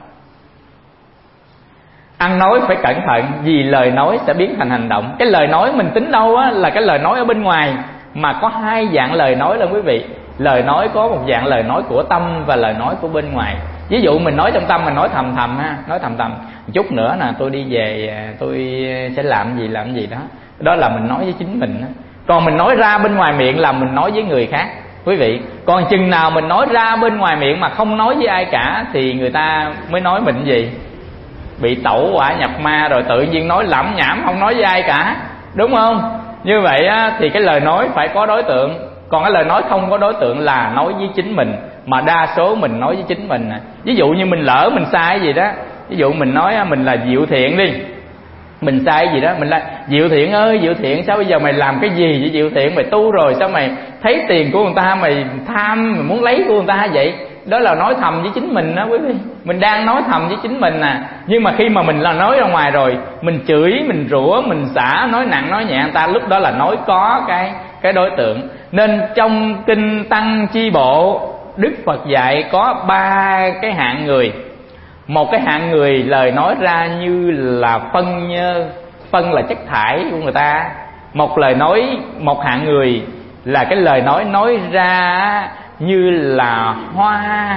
Ăn nói phải cẩn thận vì lời nói sẽ biến thành hành động. Cái lời nói mình tính đâu á là cái lời nói ở bên ngoài, mà có hai dạng lời nói là quý vị. Lời nói có một dạng lời nói của tâm và lời nói của bên ngoài. Ví dụ mình nói trong tâm mình nói thầm thầm ha, nói thầm thầm chút nữa nè tôi đi về tôi sẽ làm gì làm gì đó, đó là mình nói với chính mình đó. Còn mình nói ra bên ngoài miệng là mình nói với người khác quý vị. Còn chừng nào mình nói ra bên ngoài miệng mà không nói với ai cả thì người ta mới nói mình gì? Bị tẩu hỏa nhập ma rồi, tự nhiên nói lẩm nhẩm không nói với ai cả, đúng không? Như vậy á, thì cái lời nói phải có đối tượng. Còn cái lời nói không có đối tượng là nói với chính mình, mà đa số mình nói với chính mình. Ví dụ như mình lỡ mình sai gì đó, ví dụ mình nói mình là Diệu Thiện đi, mình sai gì đó, mình là Diệu Thiện ơi Diệu Thiện, sao bây giờ mày làm cái gì vậy Diệu Thiện? Mày tu rồi sao mày thấy tiền của người ta mày tham, mày muốn lấy của người ta vậy? Đó là nói thầm với chính mình đó quý vị. Mình đang nói thầm với chính mình nè. Nhưng mà khi mà mình là nói ra ngoài rồi, mình chửi, mình rủa, mình xả, nói nặng nói nhẹ người ta, lúc đó là nói có cái cái đối tượng. Nên trong kinh Tăng Chi Bộ, Đức Phật dạy có ba cái hạng người. Một cái hạng người lời nói ra như là phân nhơ, phân là chất thải của người ta. Một lời nói, một hạng người là cái lời nói nói ra như là hoa,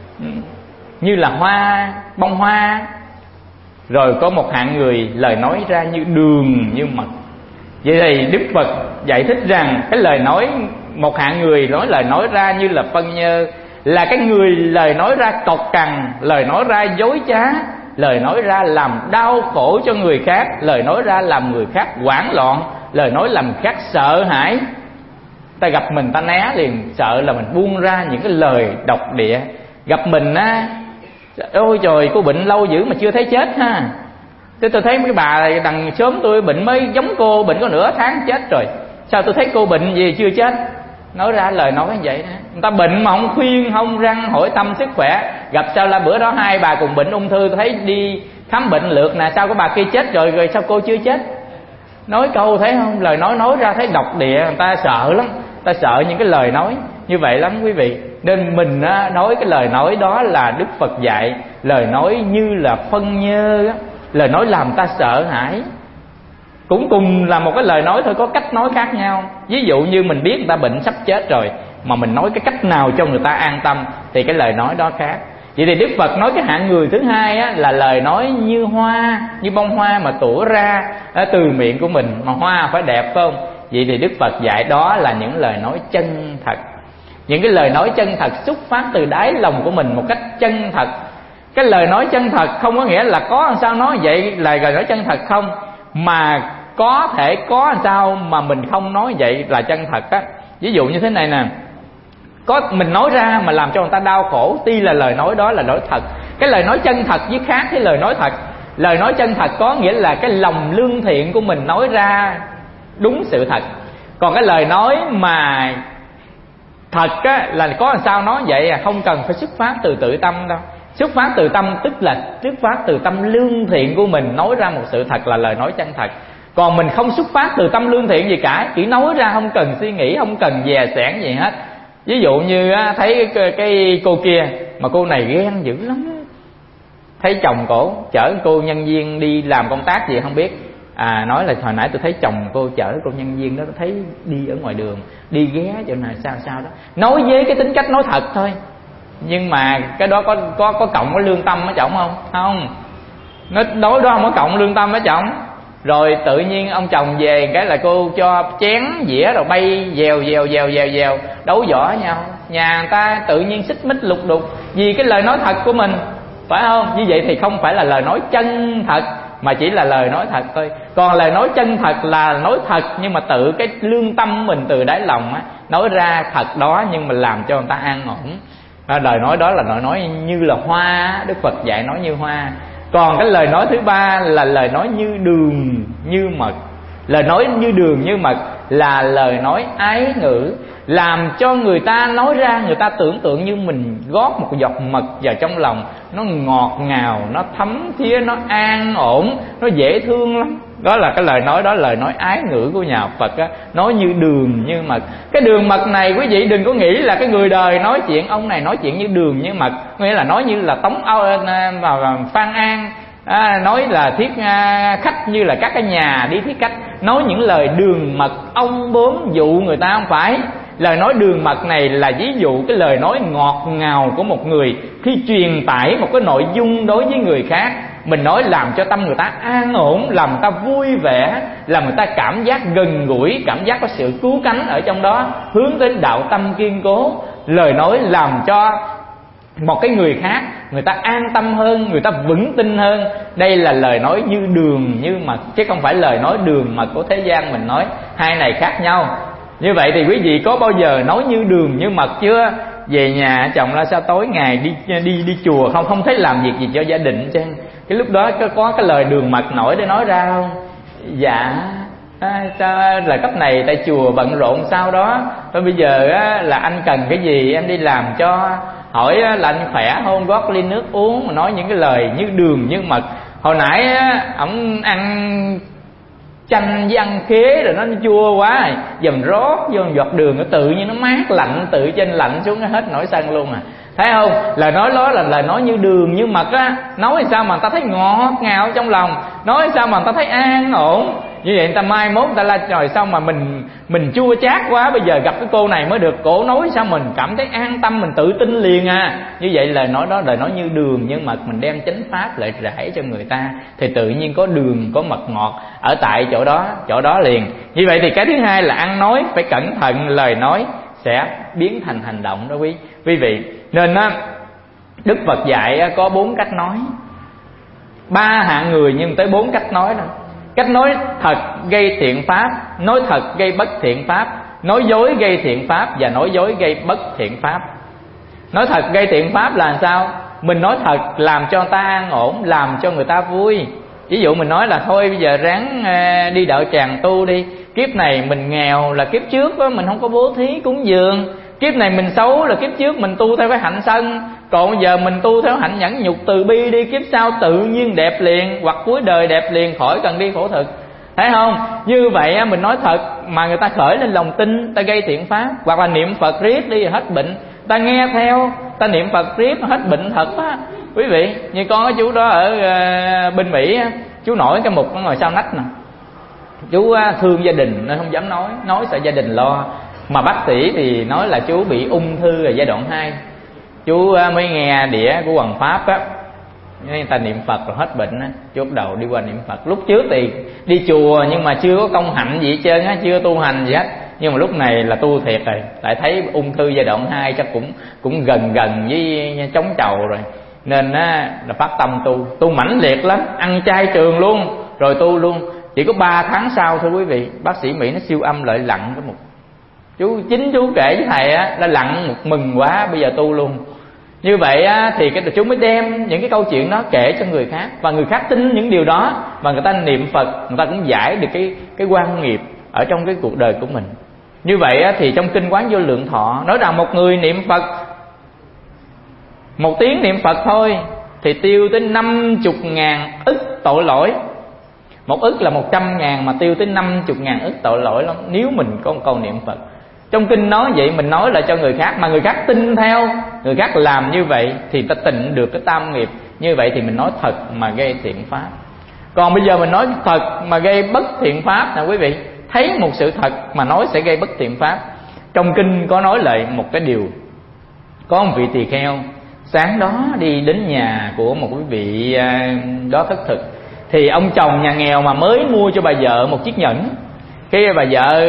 như là hoa, bông hoa. Rồi có một hạng người lời nói ra như đường, như mật. Vậy thì Đức Phật giải thích rằng cái lời nói, một hạng người nói lời nói ra như là phân nhơ là cái người lời nói ra cộc cằn, lời nói ra dối trá, lời nói ra làm đau khổ cho người khác, lời nói ra làm người khác hoảng loạn, lời nói làm người khác sợ hãi. Ta gặp mình ta né liền, sợ là mình buông ra những cái lời độc địa. Gặp mình á, ôi trời cô bệnh lâu dữ mà chưa thấy chết ha. Thế tôi thấy mấy cái bà đằng sớm tôi bệnh mới giống cô, bệnh có nửa tháng chết rồi, sao tôi thấy cô bệnh gì chưa chết? Nói ra lời nói như vậy đó. Người ta bệnh mà không khuyên, không răng hỏi tâm sức khỏe. Gặp sao là bữa đó hai bà cùng bệnh ung thư, tôi thấy đi khám bệnh lượt nè, sao có bà kia chết rồi, rồi sao cô chưa chết? Nói câu thấy không, lời nói nói ra thấy độc địa, người ta sợ lắm. Ta sợ những cái lời nói như vậy lắm quý vị. Nên mình á, nói cái lời nói đó là Đức Phật dạy, lời nói như là phân nhơ á, lời nói làm ta sợ hãi. Cũng cùng là một cái lời nói thôi, có cách nói khác nhau. Ví dụ như mình biết người ta bệnh sắp chết rồi, mà mình nói cái cách nào cho người ta an tâm thì cái lời nói đó khác. Vậy thì Đức Phật nói cái hạng người thứ hai á, là lời nói như hoa, như bông hoa mà tủa ra từ miệng của mình. Mà hoa phải đẹp phải không? Vậy thì Đức Phật dạy đó là những lời nói chân thật. Những cái lời nói chân thật xuất phát từ đáy lòng của mình một cách chân thật. Cái lời nói chân thật không có nghĩa là có làm sao nói vậy là lời nói chân thật không, mà có thể có làm sao mà mình không nói vậy là chân thật á. Ví dụ như thế này nè, có mình nói ra mà làm cho người ta đau khổ, tuy là lời nói đó là nói thật. Cái lời nói chân thật với khác với lời nói thật. Lời nói chân thật có nghĩa là cái lòng lương thiện của mình nói ra đúng sự thật. Còn cái lời nói mà thật á, là có làm sao nói vậy à, không cần phải xuất phát từ tự tâm đâu. Xuất phát từ tâm tức là xuất phát từ tâm lương thiện của mình, nói ra một sự thật là lời nói chân thật. Còn mình không xuất phát từ tâm lương thiện gì cả, chỉ nói ra không cần suy nghĩ, không cần dè sẻn gì hết. Ví dụ như thấy cái, cái cô kia mà cô này ghen dữ lắm, thấy chồng cổ chở cô nhân viên đi làm công tác gì không biết, À, nói là hồi nãy tôi thấy chồng cô chở cô nhân viên đó, tôi thấy đi ở ngoài đường, đi ghé chỗ này sao sao đó, nói với cái tính cách nói thật thôi, nhưng mà cái đó có có có cộng cái lương tâm ở chồng không? Không, nó đối đó không có cộng lương tâm ở chồng. Rồi tự nhiên ông chồng về cái là cô cho chén dĩa rồi bay dèo dèo dèo dèo dèo đấu võ nhau, nhà người ta tự nhiên xích mích lục đục vì cái lời nói thật của mình, phải không? Như vậy thì không phải là lời nói chân thật, mà chỉ là lời nói thật thôi. Còn lời nói chân thật là nói thật nhưng mà tự cái lương tâm mình từ đáy lòng á, nói ra thật đó nhưng mà làm cho người ta an ổn. À, lời nói đó là lời nói như là hoa, Đức Phật dạy nói như hoa. Còn cái lời nói thứ ba là lời nói như đường như mật. Lời nói như đường như mật là lời nói ái ngữ, làm cho người ta nói ra, người ta tưởng tượng như mình gót một giọt mật vào trong lòng. Nó ngọt ngào, nó thấm thía, nó an ổn, nó dễ thương lắm. Đó là cái lời nói đó, lời nói ái ngữ của nhà Phật á, nói như đường như mật. Cái đường mật này quý vị đừng có nghĩ là cái người đời nói chuyện, ông này nói chuyện như đường như mật, nghĩa là nói như là Tống và Phan An, à, nói là thiết à, khách như là các cái nhà đi thiết khách, nói những lời đường mật ông bướm dụ người ta, không phải. Lời nói đường mật này là ví dụ cái lời nói ngọt ngào của một người khi truyền tải một cái nội dung đối với người khác. Mình nói làm cho tâm người ta an ổn, làm người ta vui vẻ, làm người ta cảm giác gần gũi, cảm giác có sự cứu cánh ở trong đó, hướng đến đạo tâm kiên cố. Lời nói làm cho một cái người khác người ta an tâm hơn, người ta vững tin hơn. Đây là lời nói như đường như mật, chứ không phải lời nói đường mật của thế gian mình nói. Hai này khác nhau. Như vậy thì quý vị có bao giờ nói như đường như mật chưa? Về nhà chồng là sao tối ngày đi đi đi chùa không không thấy làm việc gì cho gia đình chứ? Cái lúc đó có, có cái lời đường mật nổi để nói ra không? Dạ à, sao là cấp này tại chùa bận rộn sao đó, thôi bây giờ á, là anh cần cái gì em đi làm cho. Hỏi á, là anh khỏe không, gót ly nước uống, mà nói những cái lời như đường như mật. Hồi nãy á, ổng ăn chanh với ăn khế rồi nó chua quá, dầm rót vô giọt đường, nó tự nhiên nó mát lạnh, tự trên lạnh xuống nó hết nổi sân luôn à. Thấy không? Lời nói đó là lời nói như đường như mật á. Nói sao mà người ta thấy ngọt ngào trong lòng, nói sao mà người ta thấy an ổn. Như vậy người ta mai mốt người ta la trời sao mà mình mình chua chát quá, bây giờ gặp cái cô này mới được, cổ nói sao mình cảm thấy an tâm, mình tự tin liền à. Như vậy lời nói đó lời nói như đường nhưng mà mình đem chánh pháp lại rải cho người ta thì tự nhiên có đường có mật ngọt ở tại chỗ đó, chỗ đó liền. Như vậy thì cái thứ hai là ăn nói phải cẩn thận, lời nói sẽ biến thành hành động đó quý quý vị. Nên á, Đức Phật dạy có bốn cách nói, ba hạng người nhưng tới bốn cách nói đó. Cách nói thật gây thiện pháp, nói thật gây bất thiện pháp, nói dối gây thiện pháp và nói dối gây bất thiện pháp. Nói thật gây thiện pháp là sao? Mình nói thật làm cho người ta an ổn, làm cho người ta vui. Ví dụ mình nói là thôi bây giờ ráng đi đợi tràng tu đi, kiếp này mình nghèo là kiếp trước đó, mình không có bố thí cúng dường. Kiếp này mình xấu là kiếp trước mình tu theo cái hạnh sân, còn bây giờ mình tu theo hạnh nhẫn nhục từ bi đi, kiếp sau tự nhiên đẹp liền, hoặc cuối đời đẹp liền, khỏi cần đi khổ thực. Thấy không? Như vậy mình nói thật mà người ta khởi lên lòng tin, ta gây thiện pháp. Hoặc là niệm Phật riết đi hết bệnh, ta nghe theo, ta niệm Phật riết hết bệnh thật á. Quý vị, như con cái chú đó ở uh, bên Mỹ, chú nổi cái mục nó ngồi sau nách nè. Chú uh, thương gia đình nên không dám nói, nói sợ gia đình lo. Mà bác sĩ thì nói là chú bị ung thư ở giai đoạn hai. Chú mới nghe đĩa của Hoàng Pháp á, người ta niệm Phật rồi hết bệnh á, chú bắt đầu đi qua niệm Phật. Lúc trước thì đi chùa nhưng mà chưa có công hạnh gì hết trơn á, chưa tu hành gì hết. Nhưng mà lúc này là tu thiệt rồi, lại thấy ung thư giai đoạn hai chắc cũng cũng gần gần với chống chầu rồi. Nên á là phát tâm tu, tu mãnh liệt lắm, ăn chay trường luôn, rồi tu luôn. Chỉ có ba tháng sau thôi quý vị, bác sĩ Mỹ nó siêu âm lại lặn cái một. Chú chính chú kể với thầy á, là lặng một mừng quá, bây giờ tu luôn. Như vậy á, thì cái chú mới đem những cái câu chuyện đó kể cho người khác, và người khác tin những điều đó, và người ta niệm Phật, người ta cũng giải được cái cái quan nghiệp ở trong cái cuộc đời của mình. Như vậy á, thì trong kinh Quán Vô Lượng Thọ nói rằng một người niệm Phật một tiếng niệm Phật thôi thì tiêu tới năm chục ngàn ức tội lỗi. Một ức là một trăm ngàn mà tiêu tới năm chục ngàn ức tội lỗi lắm, nếu mình có một câu niệm Phật. Trong kinh nói vậy, mình nói lại cho người khác, mà người khác tin theo, người khác làm như vậy thì ta tịnh được cái tam nghiệp. Như vậy thì mình nói thật mà gây thiện pháp. Còn bây giờ mình nói thật mà gây bất thiện pháp nè quý vị, thấy một sự thật mà nói sẽ gây bất thiện pháp. Trong kinh có nói lại một cái điều, có một vị tỳ kheo sáng đó đi đến nhà của một quý vị đó thất thực, thì ông chồng nhà nghèo mà mới mua cho bà vợ một chiếc nhẫn. Cái bà vợ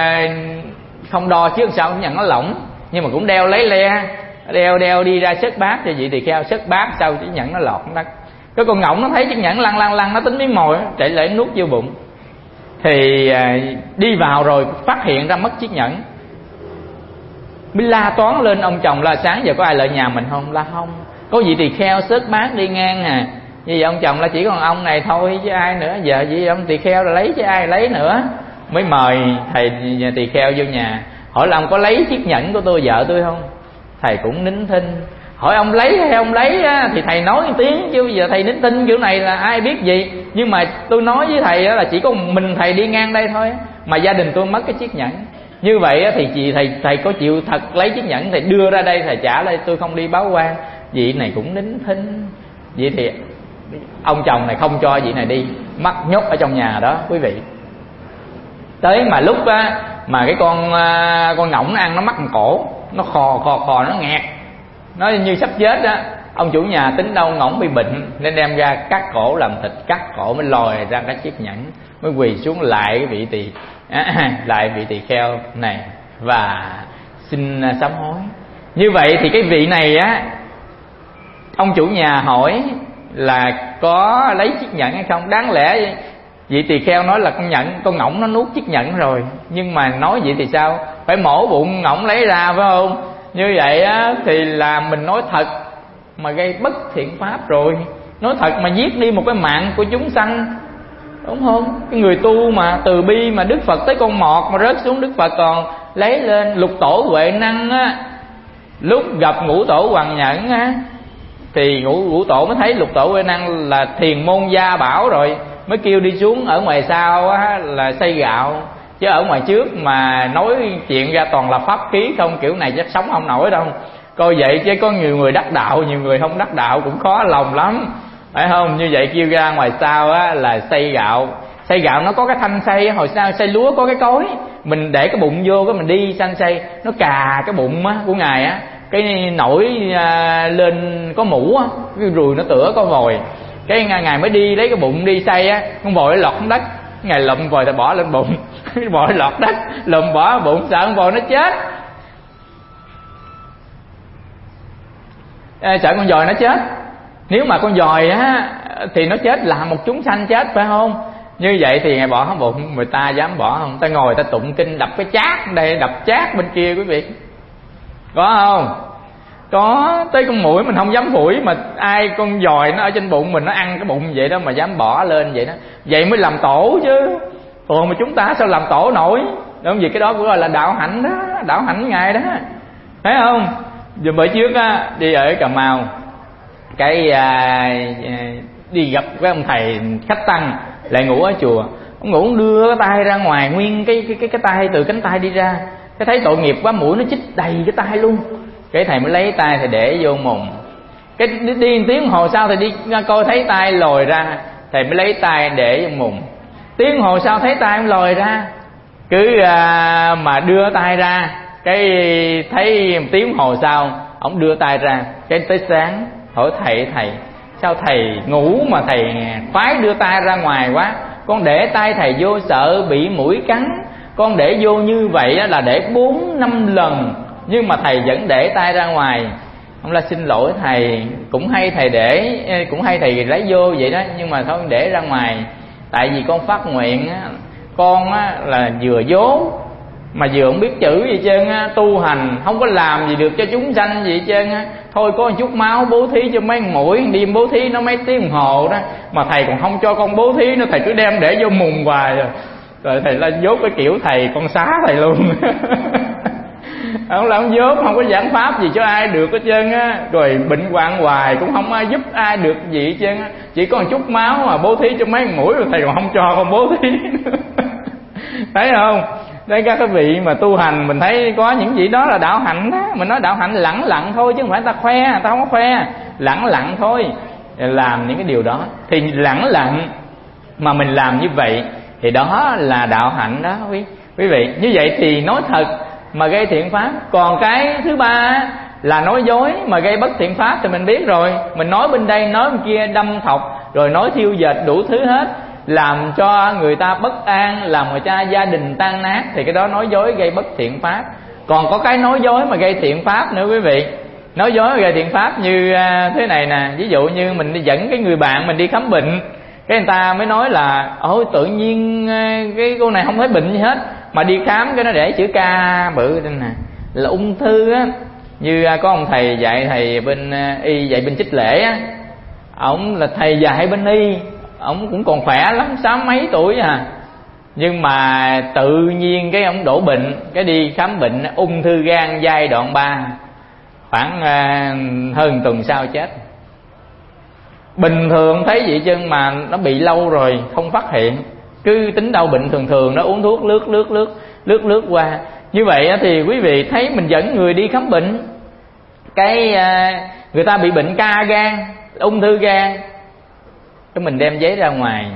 không đo chứ sao cái nhẫn nó lỏng, nhưng mà cũng đeo lấy le, đeo đeo đi ra xớt bát cho vị tỳ kheo, xớt bát sau chiếc nhẫn nó lọt đất. Cái con ngỗng nó thấy chiếc nhẫn lăn lăn lăn, nó tính miếng mồi chạy lại nuốt vô bụng. Thì đi vào rồi phát hiện ra mất chiếc nhẫn, mới la toán lên ông chồng la sáng giờ có ai lại nhà mình không? La không, có vị tỳ kheo xớt bát đi ngang à. Như vậy ông chồng là chỉ còn ông này thôi chứ ai nữa, giờ vậy ông tỳ kheo là lấy chứ ai lấy nữa. Mới mời thầy nhà tỳ kheo vô nhà, hỏi là ông có lấy chiếc nhẫn của tôi vợ tôi không? Thầy cũng nín thinh. Hỏi ông lấy hay ông lấy á, thì thầy nói một tiếng chứ giờ thầy nín thinh kiểu này là ai biết gì. Nhưng mà tôi nói với thầy là chỉ có mình thầy đi ngang đây thôi, mà gia đình tôi mất cái chiếc nhẫn. Như vậy thì chị thầy thầy có chịu thật lấy chiếc nhẫn thầy đưa ra đây thầy trả lại, tôi không đi báo quan. Vị này cũng nín thinh. Vậy thì ông chồng này không cho vị này đi, bắt nhốt ở trong nhà đó quý vị. Tới mà lúc á, mà cái con con ngỗng nó ăn nó mắc một cổ, nó khò khò khò nó nghẹt, nó như sắp chết á. Ông chủ nhà tính đâu ngỗng bị bệnh nên đem ra cắt cổ làm thịt, cắt cổ mới lòi ra cái chiếc nhẫn, mới quỳ xuống lại cái vị tỳ à, lại vị tỳ kheo này và xin sám hối. Như vậy thì cái vị này á, ông chủ nhà hỏi là có lấy chiếc nhẫn hay không. Đáng lẽ vị tỳ kheo nói là con nhẫn, con ngỗng nó nuốt chiếc nhẫn rồi, nhưng mà nói vậy thì sao? Phải mổ bụng ngỗng lấy ra phải không? Như vậy á, thì là mình nói thật mà gây bất thiện pháp rồi. Nói thật mà giết đi một cái mạng của chúng sanh, đúng không? Cái người tu mà từ bi mà Đức Phật tới con mọt mà rớt xuống, Đức Phật còn lấy lên. Lục tổ Huệ Năng á, lúc gặp ngũ tổ Hoàng Nhẫn á, thì ngũ, ngũ tổ mới thấy lục tổ Huệ Năng là thiền môn gia bảo rồi, mới kêu đi xuống ở ngoài sau á, là xây gạo. Chứ ở ngoài trước mà nói chuyện ra toàn là pháp khí không, kiểu này chắc sống không nổi đâu. Coi vậy chứ có nhiều người đắc đạo, nhiều người không đắc đạo cũng khó lòng lắm, phải không? Như vậy kêu ra ngoài sau á, là xây gạo. Xây gạo nó có cái thanh xay, hồi sau xây lúa có cái cối, mình để cái bụng vô cái mình đi xanh xay, nó cà cái bụng á, của ngài á, cái nổi à, lên có mũ á, cái rùi nó tựa có vòi. Cái ngài mới đi lấy cái bụng đi xay á, con vòi lọt xuống đất, ngài lụm vòi ta bỏ lên bụng. Cái vòi lọt đất lụm bỏ bụng, sợ con vòi nó chết. À, sợ con vòi nó chết. Nếu mà con vòi á thì nó chết là một chúng sanh chết, phải không? Như vậy thì ngài bỏ hết bụng, người ta dám bỏ không? Ta ngồi ta tụng kinh đập cái chát đây, đập chát bên kia quý vị, có không? Có. Tới con muỗi mình không dám phủi, mà ai con dòi nó ở trên bụng mình, nó ăn cái bụng vậy đó mà dám bỏ lên vậy đó. Vậy mới làm tổ chứ. Còn mà chúng ta sao làm tổ nổi, đúng không? Vì cái đó cũng gọi là đạo hạnh đó, đạo hạnh ngài đó, thấy không? Giờ bữa trước á, đi ở Cà Mau, cái à, đi gặp cái ông thầy khách tăng lại ngủ ở chùa. Ông ngủ đưa cái tay ra ngoài, nguyên cái cái cái cái tay từ cánh tay đi ra. Cái thấy tội nghiệp quá, mũi nó chích đầy cái tay luôn. Cái thầy mới lấy tay thầy để vô mồm. Cái đi, đi tiếng hồ sau thầy đi coi thấy tay lòi ra, thầy mới lấy tay để vô mồm. Tiếng hồ sau thấy tay ông lòi ra, cứ à, mà đưa tay ra, cái thấy tiếng hồ sau ông đưa tay ra. Cái tới sáng hỏi thầy, thầy sao thầy ngủ mà thầy phái đưa tay ra ngoài quá? Con để tay thầy vô sợ bị mũi cắn, con để vô như vậy là để bốn năm lần, nhưng mà thầy vẫn để tay ra ngoài. Ông là xin lỗi thầy, cũng hay thầy để, cũng hay thầy lấy vô vậy đó, nhưng mà thôi để ra ngoài. Tại vì con phát nguyện á, con á, là vừa vốn mà vừa không biết chữ gì trơn á, tu hành không có làm gì được cho chúng sanh gì trơn á. Thôi có một chút máu bố thí cho mấy mũi, đi bố thí nó mấy tiếng đồng hồ đó, mà thầy còn không cho con bố thí nữa, thầy cứ đem để vô mùng hoài rồi. Rồi thầy lên dốt cái kiểu thầy con xá thầy luôn. Ông là ông dốt, không có giảng pháp gì cho ai được hết trơn á. Rồi bệnh hoạn hoài cũng không ai giúp ai được gì hết trơn á. Chỉ có một chút máu mà bố thí cho mấy mũi rồi thầy còn không cho con bố thí. Thấy không? Đây các cái vị mà tu hành mình thấy có những vị đó là đạo hạnh đó. Mình nói đạo hạnh lẳng lặng thôi chứ không phải ta khoe, ta không có khoe. Lẳng lặng thôi, làm những cái điều đó thì lẳng lặng mà mình làm như vậy thì đó là đạo hạnh đó quý quý vị. Như vậy thì nói thật mà gây thiện pháp. Còn cái thứ ba là nói dối mà gây bất thiện pháp thì mình biết rồi. Mình nói bên đây nói bên kia, đâm thọc rồi nói thiêu dệt đủ thứ hết, làm cho người ta bất an, làm người ta gia đình tan nát, thì cái đó nói dối gây bất thiện pháp. Còn có cái nói dối mà gây thiện pháp nữa quý vị. Nói dối mà gây thiện pháp như thế này nè. Ví dụ như mình đi dẫn cái người bạn mình đi khám bệnh, cái người ta mới nói là ôi tự nhiên cái cô này không thấy bệnh gì hết, mà đi khám cái nó để chữ K bự trên nè là ung thư á. Như có ông thầy dạy, thầy bên y dạy bên Chích Lễ á, ổng là thầy dạy bên y, ổng cũng còn khỏe lắm, sáu mấy tuổi à, nhưng mà tự nhiên cái ổng đổ bệnh, cái đi khám bệnh ung thư gan giai đoạn ba, khoảng uh, hơn tuần sau chết. Bình thường thấy vậy chứ mà nó bị lâu rồi không phát hiện, cứ tính đau bệnh thường thường nó uống thuốc lướt lướt lướt lướt lướt qua. Như vậy thì quý vị thấy mình dẫn người đi khám bệnh, cái uh, người ta bị bệnh ca gan, ung thư gan, cái mình đem giấy ra ngoài,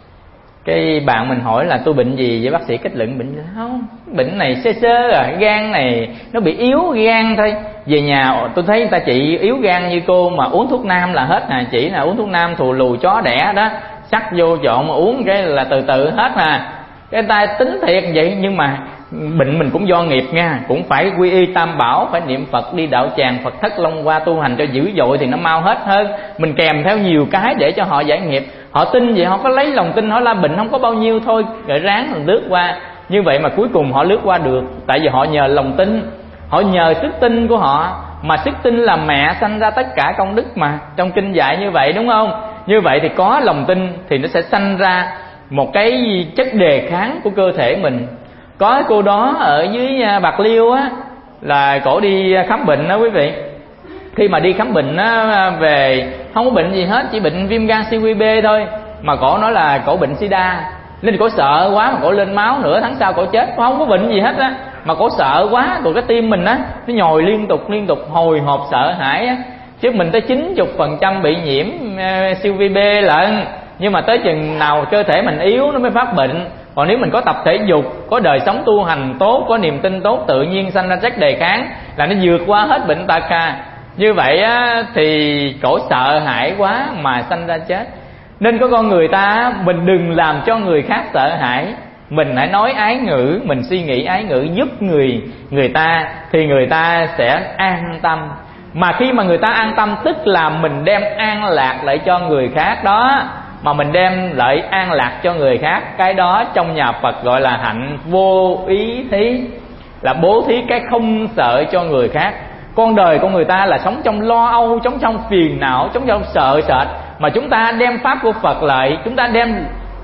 cái bạn mình hỏi là tôi bệnh gì vậy bác sĩ? Kết luận bệnh không, bệnh này sơ sơ à, gan này nó bị yếu gan thôi. Về nhà tôi thấy người ta trị yếu gan như cô mà uống thuốc nam là hết nè, chỉ là uống thuốc nam thù lù chó đẻ đó, sắc vô trộn mà uống cái là từ từ hết nè. Cái ta tính thiệt vậy, nhưng mà bệnh mình cũng do nghiệp nha, cũng phải quy y tam bảo, phải niệm Phật, đi đạo tràng, Phật thất Long Hoa tu hành cho dữ dội thì nó mau hết hơn. Mình kèm theo nhiều cái để cho họ giải nghiệp. Họ tin vậy, họ có lấy lòng tin, họ la bệnh không có bao nhiêu thôi, rồi ráng lướt qua. Như vậy mà cuối cùng họ lướt qua được, tại vì họ nhờ lòng tin, họ nhờ sức tin của họ. Mà sức tin là mẹ sanh ra tất cả công đức mà, trong kinh dạy như vậy đúng không? Như vậy thì có lòng tin thì nó sẽ sanh ra một cái chất đề kháng của cơ thể mình. Có cô đó ở dưới Bạc Liêu á, là cổ đi khám bệnh đó quý vị. Khi mà đi khám bệnh á, về không có bệnh gì hết, chỉ bệnh viêm gan siêu vi bê thôi, mà cổ nói là cổ bệnh sida, nên cổ sợ quá mà cổ lên máu, nửa tháng sau cổ chết. Cổ không có bệnh gì hết á, mà cổ sợ quá, rồi cái tim mình á nó nhồi liên tục liên tục, hồi hộp sợ hãi á. Chứ mình tới chín mươi phần trăm bị nhiễm uh, siêu vi bê lận, nhưng mà tới chừng nào cơ thể mình yếu nó mới phát bệnh. Còn nếu mình có tập thể dục, có đời sống tu hành tốt, có niềm tin tốt, tự nhiên sanh ra chất đề kháng là nó vượt qua hết bệnh tật à. Như vậy á, thì cổ sợ hãi quá mà sanh ra chết. Nên có con người ta, mình đừng làm cho người khác sợ hãi, mình hãy nói ái ngữ, mình suy nghĩ ái ngữ giúp người người ta, thì người ta sẽ an tâm. Mà khi mà người ta an tâm tức là mình đem an lạc lại cho người khác đó. Mà mình đem lại an lạc cho người khác, cái đó trong nhà Phật gọi là hạnh vô ý thí, là bố thí cái không sợ cho người khác. Con đời con người ta là sống trong lo âu, sống trong phiền não, sống trong sợ sệt, mà chúng ta đem pháp của Phật lại, chúng ta đem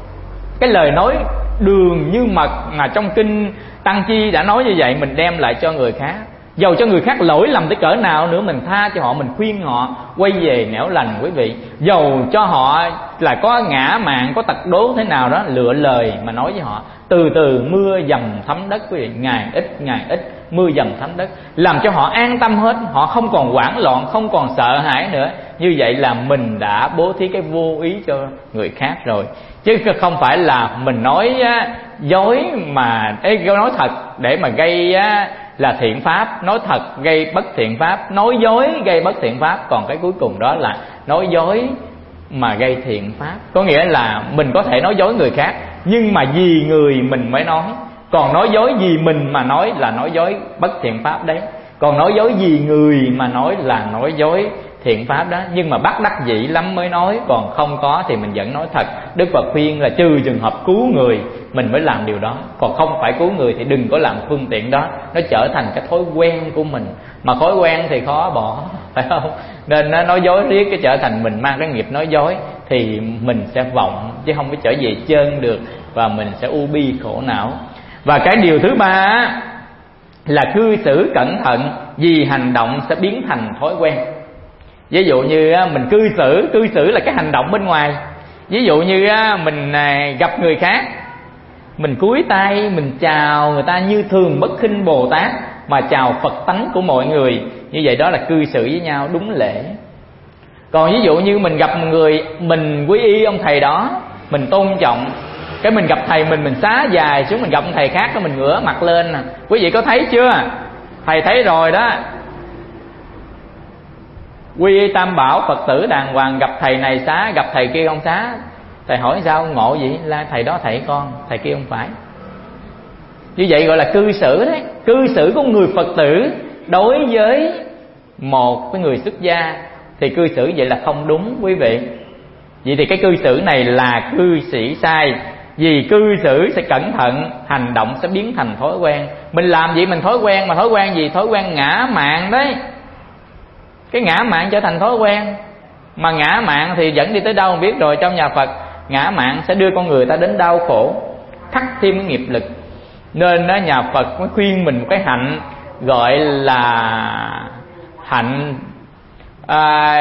cái lời nói đường như mật mà trong kinh Tăng Chi đã nói như vậy, mình đem lại cho người khác. Dầu cho người khác lỗi lầm tới cỡ nào nữa, mình tha cho họ, mình khuyên họ quay về nẻo lành quý vị. Dầu cho họ là có ngã mạn, có tật đố thế nào đó, lựa lời mà nói với họ. Từ từ mưa dầm thấm đất quý vị, ngày ít ngày ít mưa dầm thấm đất, làm cho họ an tâm hết, họ không còn hoảng loạn, không còn sợ hãi nữa. Như vậy là mình đã bố thí cái vô ý cho người khác rồi, chứ không phải là mình nói dối mà ê, nói thật để mà gây là thiện pháp, nói thật gây bất thiện pháp, nói dối gây bất thiện pháp. Còn cái cuối cùng đó là nói dối mà gây thiện pháp, có nghĩa là mình có thể nói dối người khác, nhưng mà vì người mình mới nói. Còn nói dối vì mình mà nói là nói dối bất thiện pháp đấy. Còn nói dối vì người mà nói là nói dối thiện pháp đó. Nhưng mà bắt đắc dĩ lắm mới nói, còn không có thì mình vẫn nói thật. Đức Phật khuyên là trừ trường hợp cứu người mình mới làm điều đó, còn không phải cứu người thì đừng có làm phương tiện đó. Nó trở thành cái thói quen của mình, mà thói quen thì khó bỏ, phải không? Nên nó nói dối riết cái trở thành mình mang cái nghiệp nói dối, thì mình sẽ vọng chứ không có trở về chân được, và mình sẽ u bi khổ não. Và cái điều thứ ba là cư xử cẩn thận, vì hành động sẽ biến thành thói quen. Ví dụ như mình cư xử, cư xử là cái hành động bên ngoài. Ví dụ như mình gặp người khác, mình cúi tay, mình chào người ta như thường bất khinh Bồ Tát, mà chào Phật tánh của mọi người. Như vậy đó là cư xử với nhau đúng lễ. Còn ví dụ như mình gặp một người, mình quý y ông thầy đó, mình tôn trọng. Cái mình gặp thầy mình mình xá dài xuống, mình gặp thầy khác cái mình ngửa mặt lên nè. Quý vị có thấy chưa? Thầy thấy rồi đó. Quy y tam bảo, Phật tử đàng hoàng, gặp thầy này xá, gặp thầy kia không xá. Thầy hỏi sao ngộ vậy? Là thầy đó thầy con, thầy kia không phải. Như vậy gọi là cư xử đấy. Cư xử của người Phật tử đối với một cái người xuất gia thì cư xử vậy là không đúng quý vị. Vậy thì cái cư xử này là cư sĩ sai. Vì cư xử sẽ cẩn thận, hành động sẽ biến thành thói quen. Mình làm gì mình thói quen, mà thói quen gì? Thói quen ngã mạn đấy. Cái ngã mạn trở thành thói quen. Mà ngã mạn thì dẫn đi tới đâu không biết rồi. Trong nhà Phật, ngã mạn sẽ đưa con người ta đến đau khổ, thắt thêm cái nghiệp lực. Nên đó, nhà Phật mới khuyên mình một cái hạnh gọi là hạnh à,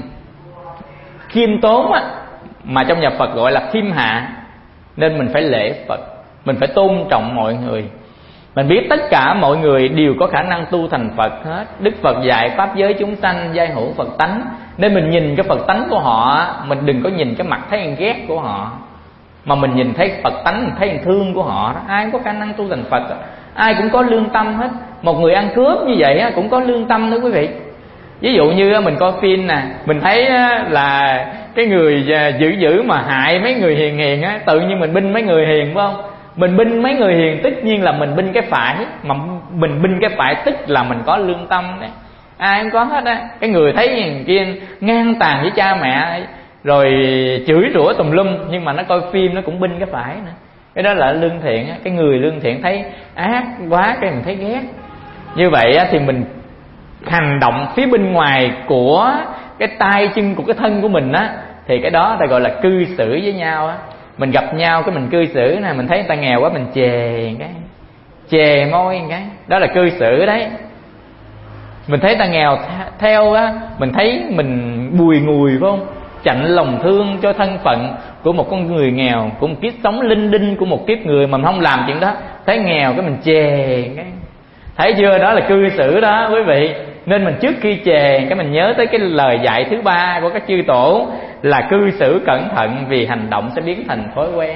khiêm tốn á, mà trong nhà Phật gọi là khiêm hạ. Nên mình phải lễ Phật, mình phải tôn trọng mọi người. Mình biết tất cả mọi người đều có khả năng tu thành Phật hết. Đức Phật dạy pháp giới chúng sanh giai hữu Phật tánh. Nên mình nhìn cái Phật tánh của họ, mình đừng có nhìn cái mặt thấy ghét của họ, mà mình nhìn thấy Phật tánh, mình thấy thương của họ đó. Ai cũng có khả năng tu thành Phật, ai cũng có lương tâm hết. Một người ăn cướp như vậy cũng có lương tâm nữa quý vị. Ví dụ như mình coi phim nè, mình thấy là cái người dữ dữ mà hại mấy người hiền hiền á, tự nhiên mình binh mấy người hiền phải không? Mình binh mấy người hiền tất nhiên là mình binh cái phải, mà mình binh cái phải tức là mình có lương tâm đấy. Ai cũng có hết á. Cái người thấy người kia ngang tàn với cha mẹ rồi chửi rủa tùm lum, nhưng mà nó coi phim nó cũng binh cái phải nữa. Cái đó là lương thiện á. Cái người lương thiện thấy ác quá cái mình thấy ghét. Như vậy á, thì mình hành động phía bên ngoài của cái tay chân của cái thân của mình á, thì cái đó ta gọi là cư xử với nhau á. Mình gặp nhau cái mình cư xử nè, mình thấy người ta nghèo quá mình chề cái, chề môi cái, đó là cư xử đấy. Mình thấy người ta nghèo theo á, mình thấy mình bùi ngùi phải không? Chạnh lòng thương cho thân phận của một con người nghèo, của một kiếp sống linh đinh của một kiếp người mà mình không làm chuyện đó. Thấy nghèo cái mình chề cái, thấy chưa? Đó là cư xử đó quý vị. Nên mình trước khi chề cái mình nhớ tới cái lời dạy thứ ba của các chư tổ là cư xử cẩn thận, vì hành động sẽ biến thành thói quen.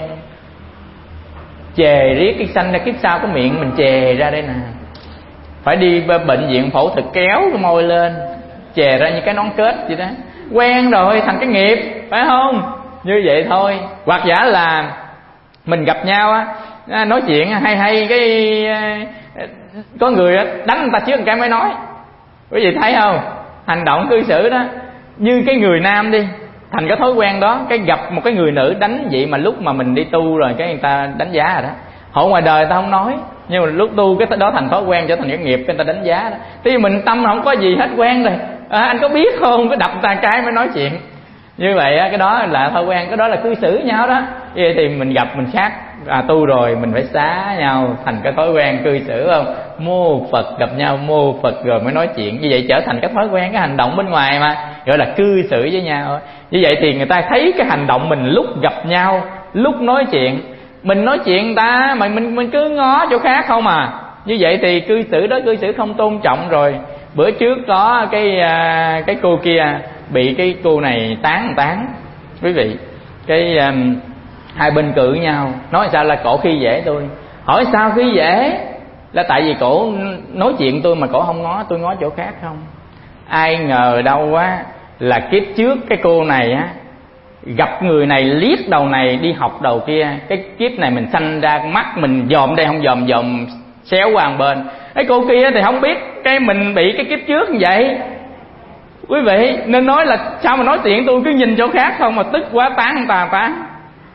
Chề riết cái sanh ra kiếp sau cái miệng mình chề ra đây nè, phải đi bệnh viện phẫu thuật kéo cái môi lên, chè ra như cái nón kết vậy đó. Quen rồi thành cái nghiệp, phải không? Như vậy thôi. Hoặc giả là mình gặp nhau á, nói chuyện hay hay cái có người đánh người ta trước một cái mới nói. Quý vị thấy không? Hành động cư xử đó. Như cái người nam đi, thành cái thói quen đó, cái gặp một cái người nữ đánh vậy mà lúc mà mình đi tu rồi cái người ta đánh giá rồi đó. Họ ngoài đời ta không nói, nhưng mà lúc tu cái đó thành thói quen, trở thành cái nghiệp, cái người ta đánh giá đó. Thì mình tâm không có gì hết, quen rồi. À, anh có biết không? Cái đập ta cái mới nói chuyện. Như vậy cái đó là thói quen, cái đó là cư xử nhau đó. Vậy thì mình gặp mình khác, à, tu rồi mình phải xá nhau thành cái thói quen cư xử không? Mô Phật, gặp nhau mô Phật rồi mới nói chuyện. Như vậy trở thành cái thói quen, cái hành động bên ngoài mà gọi là cư xử với nhau. Như vậy thì người ta thấy cái hành động mình lúc gặp nhau, lúc nói chuyện. Mình nói chuyện người ta mà mình mình cứ ngó chỗ khác không à. Như vậy thì cư xử đó cư xử không tôn trọng rồi. Bữa trước có cái cái cô kia bị cái cô này tán tán quý vị. Cái um, hai bên cự nhau, nói sao là cổ khi dễ tôi. Hỏi sao khi dễ? Là tại vì cổ nói chuyện tôi mà cổ không ngó tôi, ngó chỗ khác không. Ai ngờ đâu quá là kiếp trước cái cô này á gặp người này liếc đầu này đi học đầu kia. Cái kiếp này mình sanh ra mắt mình dòm đây không dòm dòm xéo qua một bên. Cái cô kia thì không biết cái mình bị cái kiếp trước như vậy quý vị. Nên nói là sao mà nói chuyện tôi cứ nhìn chỗ khác không mà tức quá tán người ta tán.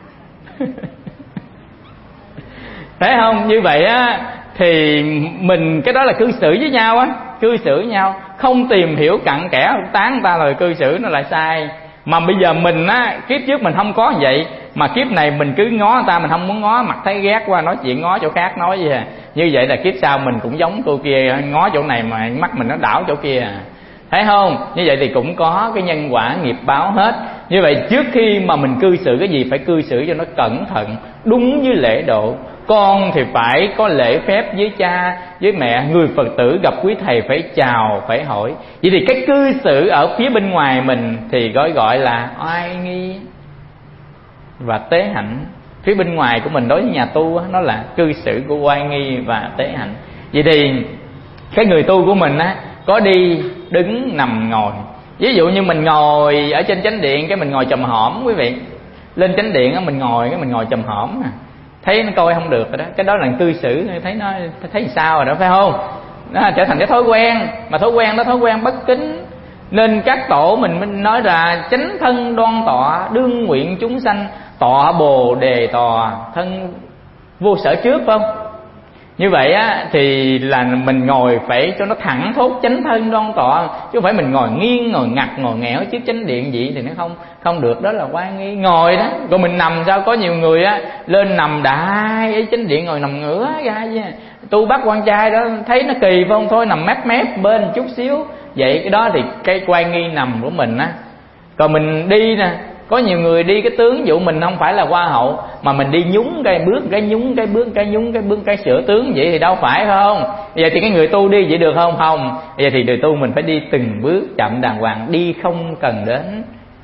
Thấy không? Như vậy á thì mình cái đó là cư xử với nhau á, cư xử với nhau không tìm hiểu cặn kẽ, tán người ta rồi cư xử nó lại sai. Mà bây giờ mình á, kiếp trước mình không có vậy, mà kiếp này mình cứ ngó người ta, mình không muốn ngó, mặt thấy ghét qua nói chuyện ngó chỗ khác nói gì à. Như vậy là kiếp sau mình cũng giống cô kia, ngó chỗ này mà mắt mình nó đảo chỗ kia à. Thấy không? Như vậy thì cũng có cái nhân quả nghiệp báo hết. Như vậy trước khi mà mình cư xử cái gì phải cư xử cho nó cẩn thận, đúng với lễ độ. Con thì phải có lễ phép với cha, với mẹ. Người Phật tử gặp quý thầy phải chào, phải hỏi. Vậy thì cái cư xử ở phía bên ngoài mình thì gọi gọi là oai nghi. và tế hạnh. Phía bên ngoài của mình đối với nhà tu nó là cư xử của oai nghi và tế hạnh. Vậy thì cái người tu của mình á, có đi đứng nằm ngồi. Ví dụ như mình ngồi ở trên chánh điện, cái mình ngồi chồm hổm quý vị. Lên chánh điện á, mình ngồi cái mình ngồi chồm hổm, thấy nó coi không được rồi đó. Cái đó là cư xử, thấy nó thấy sao rồi đó, phải không? Nó trở thành cái thói quen, mà thói quen đó thói quen bất kính. Nên các tổ mình mới nói là chánh thân đoan tọa, đương nguyện chúng sanh, tọa bồ đề tòa, thân vô sở trước, phải không? Như vậy á thì là mình ngồi phải cho nó thẳng thốt chánh thân đoan tọa, chứ không phải mình ngồi nghiêng, ngồi ngặt, ngồi nghẽo trước chánh điện vậy thì nó không không được, đó là oai nghi. Ngồi đó, rồi mình nằm sao? Có nhiều người á lên nằm đại ở chánh điện, ngồi nằm ngửa ra chứ. Tu bắt quan trai đó thấy nó kỳ phải không? Thôi nằm mép mép bên chút xíu. Vậy cái đó thì cái oai nghi nằm của mình á. Còn mình đi nè, có nhiều người đi cái tướng dụ mình không phải là hoa hậu, mà mình đi nhúng cái bước, cái nhúng cái bước, cái nhúng cái bước, cái sửa tướng vậy thì đâu phải, phải không? Vậy thì cái người tu đi vậy được không? Không. Vậy thì người tu mình phải đi từng bước chậm đàng hoàng, đi không cần đến,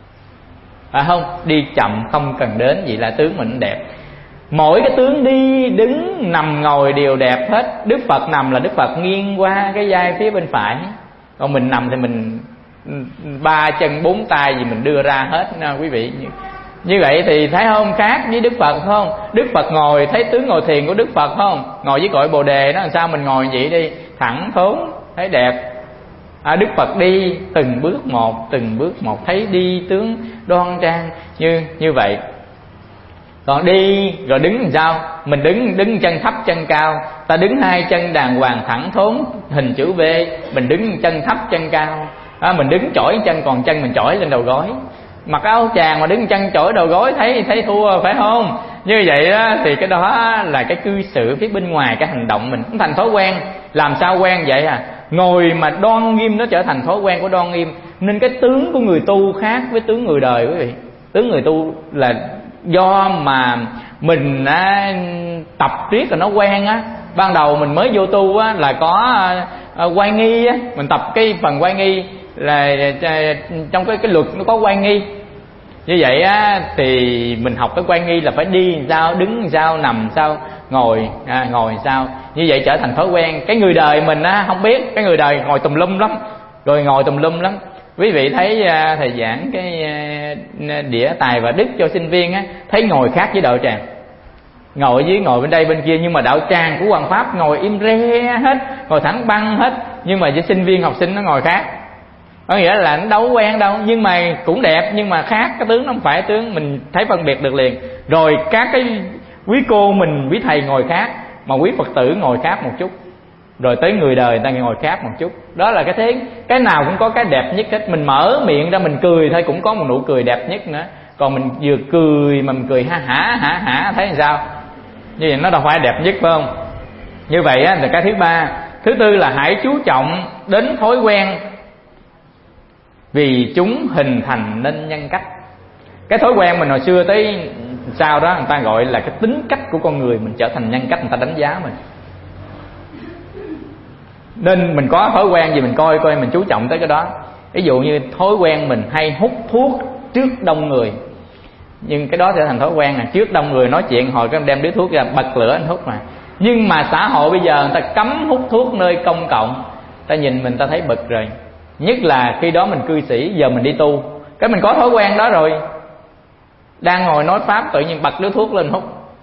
phải không? Đi chậm không cần đến, vậy là tướng mình đẹp. Mỗi cái tướng đi đứng nằm ngồi đều đẹp hết. Đức Phật nằm là Đức Phật nghiêng qua cái vai phía bên phải, còn mình nằm thì mình ba chân bốn tay gì mình đưa ra hết nha quý vị. Như vậy thì thấy không, khác với Đức Phật không? Đức Phật ngồi thấy tướng ngồi thiền của Đức Phật không? Ngồi với cội Bồ Đề đó, làm sao mình ngồi vậy đi, thẳng thốn thấy đẹp. À, Đức Phật đi từng bước một, từng bước một, thấy đi tướng đoan trang như như vậy. Còn đi rồi đứng làm sao? Mình đứng đứng chân thấp chân cao. Ta đứng hai chân đàng hoàng thẳng thốn hình chữ V, mình đứng chân thấp chân cao. À, mình đứng chổi chân, còn chân mình chổi lên đầu gối. Mặc áo chàng mà đứng chân chổi đầu gối thấy thấy thua, phải không? Như vậy đó thì cái đó là cái cư xử phía bên ngoài, cái hành động mình cũng thành thói quen. Làm sao quen vậy à? Ngồi mà đoan nghiêm nó trở thành thói quen của đoan nghiêm. Nên cái tướng của người tu khác với tướng người đời quý vị. Tướng người tu là do mà mình á, tập riết rồi nó quen á. Ban đầu mình mới vô tu á, là có à, oai nghi á, mình tập cái phần oai nghi là trong cái cái luật nó có oai nghi. Như vậy á thì mình học cái oai nghi là phải đi sao, đứng sao, nằm sao, ngồi à, ngồi sao. Như vậy trở thành thói quen. Cái người đời mình á không biết, cái người đời ngồi tùm lum lắm, rồi ngồi tùm lum lắm. Quý vị thấy uh, thầy giảng cái uh, đĩa tài và đức cho sinh viên á, thấy ngồi khác với đạo tràng. Ngồi ở dưới, ngồi bên đây bên kia, nhưng mà đạo tràng của Hoàng Pháp ngồi im re hết, ngồi thẳng băng hết. Nhưng mà với sinh viên học sinh nó ngồi khác. Có nghĩa là nó đâu quen đâu, nhưng mà cũng đẹp, nhưng mà khác, cái tướng nó không phải tướng, mình thấy phân biệt được liền. Rồi các cái quý cô mình, quý thầy ngồi khác, mà quý Phật tử ngồi khác một chút. Rồi tới người đời người ta ngồi khác một chút. Đó là cái thế, cái nào cũng có cái đẹp nhất hết. Mình mở miệng ra mình cười thôi cũng có một nụ cười đẹp nhất nữa. Còn mình vừa cười mà mình cười ha hả hả hả thấy làm sao? Như vậy nó đâu phải đẹp nhất, phải không? Như vậy á là cái thứ ba. Thứ tư là hãy chú trọng đến thói quen, vì chúng hình thành nên nhân cách. Cái thói quen mình hồi xưa tới sau đó người ta gọi là cái tính cách của con người mình trở thành nhân cách, người ta đánh giá mình. Nên mình có thói quen gì mình coi coi mình chú trọng tới cái đó. Ví dụ như thói quen mình hay hút thuốc trước đông người, nhưng cái đó sẽ thành thói quen à. Trước đông người nói chuyện hồi cái đem điếu thuốc ra bật lửa anh hút mà. Nhưng mà xã hội bây giờ người ta cấm hút thuốc nơi công cộng, ta nhìn mình ta thấy bực rồi. Nhất là khi đó mình cư sĩ, giờ mình đi tu, cái mình có thói quen đó rồi, đang ngồi nói pháp tự nhiên bật điếu thuốc lên hút.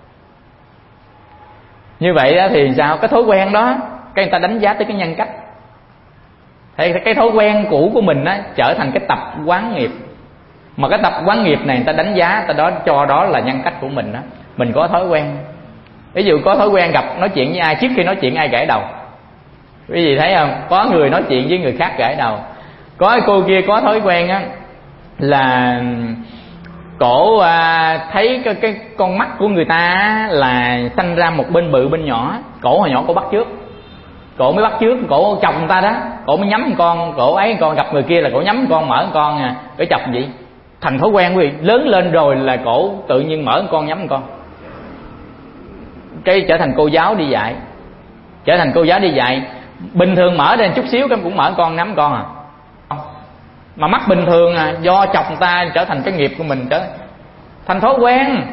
Như vậy đó thì sao? Cái thói quen đó, cái người ta đánh giá tới cái nhân cách. Thì cái thói quen cũ của mình á trở thành cái tập quán nghiệp. Mà cái tập quán nghiệp này người ta đánh giá, ta đó cho đó là nhân cách của mình đó. Mình có thói quen. Ví dụ có thói quen gặp nói chuyện với ai, trước khi nói chuyện ai gãi đầu. Quý vị thấy không? Có người nói chuyện với người khác gãi đầu. Có cái cô kia có thói quen á là cổ à, thấy cái, cái con mắt của người ta là sanh ra một bên bự bên nhỏ. Cổ hồi nhỏ cổ bắt trước, cổ mới bắt trước, cổ chọc người ta đó, cổ mới nhắm con, cổ ấy con gặp người kia là cổ nhắm con mở con à, cổ chọc vậy. Thành thói quen quý vị, lớn lên rồi là cổ tự nhiên mở con nhắm con. Cái trở thành cô giáo đi dạy, trở thành cô giáo đi dạy, bình thường mở ra chút xíu cái cũng mở con nắm con à. Mà mắt bình thường à, do chọc người ta trở thành cái nghiệp của mình. Trở thành thói quen.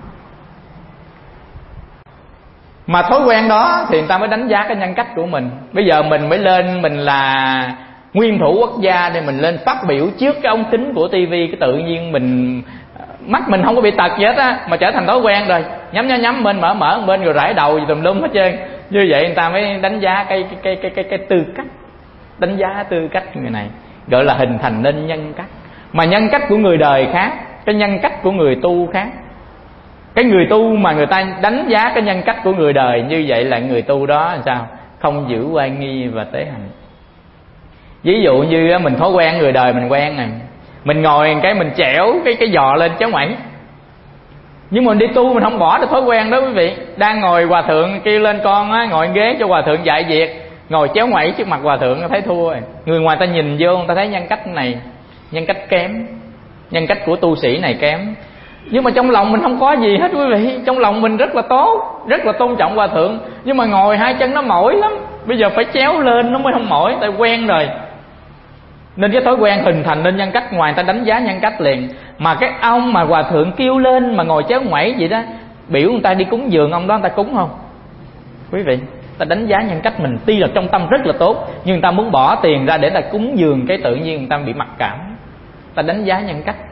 Mà thói quen đó thì người ta mới đánh giá cái nhân cách của mình. Bây giờ mình mới lên, mình là nguyên thủ quốc gia để mình lên phát biểu trước cái ống kính của tivi, cái tự nhiên mình mắt mình không có bị tật gì hết á, mà trở thành thói quen rồi, nhắm nhắm nhắm bên mở mở bên rồi rải đầu gì tùm lum hết trơn. Như vậy người ta mới đánh giá cái cái cái cái cái, cái tư cách, đánh giá tư cách người này, gọi là hình thành nên nhân cách. Mà nhân cách của người đời khác, cái nhân cách của người tu khác. Cái người tu mà người ta đánh giá cái nhân cách của người đời như vậy là người tu đó làm sao? Không giữ oai nghi và tế hành. Ví dụ như mình thói quen người đời mình quen này, mình ngồi cái mình chẻo cái cái giò lên chéo ngoảy. Nhưng mà mình đi tu mình không bỏ được thói quen đó quý vị. Đang ngồi hòa thượng kêu lên con á, ngồi ghế cho hòa thượng dạy việc, ngồi chéo ngoảy trước mặt hòa thượng thấy thua rồi. Người ngoài ta nhìn vô người ta thấy nhân cách này, nhân cách kém, nhân cách của tu sĩ này kém. Nhưng mà trong lòng mình không có gì hết quý vị. Trong lòng mình rất là tốt, rất là tôn trọng hòa thượng. Nhưng mà ngồi hai chân nó mỏi lắm. Bây giờ phải chéo lên nó mới không mỏi, tại quen rồi. Nên cái thói quen hình thành nên nhân cách, ngoài ta đánh giá nhân cách liền. Mà cái ông mà hòa thượng kêu lên mà ngồi chéo ngoảy vậy đó, biểu người ta đi cúng dường ông đó, người ta cúng không? Quý vị, ta đánh giá nhân cách mình tuy là trong tâm rất là tốt, nhưng người ta muốn bỏ tiền ra để ta cúng dường, cái tự nhiên người ta bị mặc cảm. Ta đánh giá nhân cách.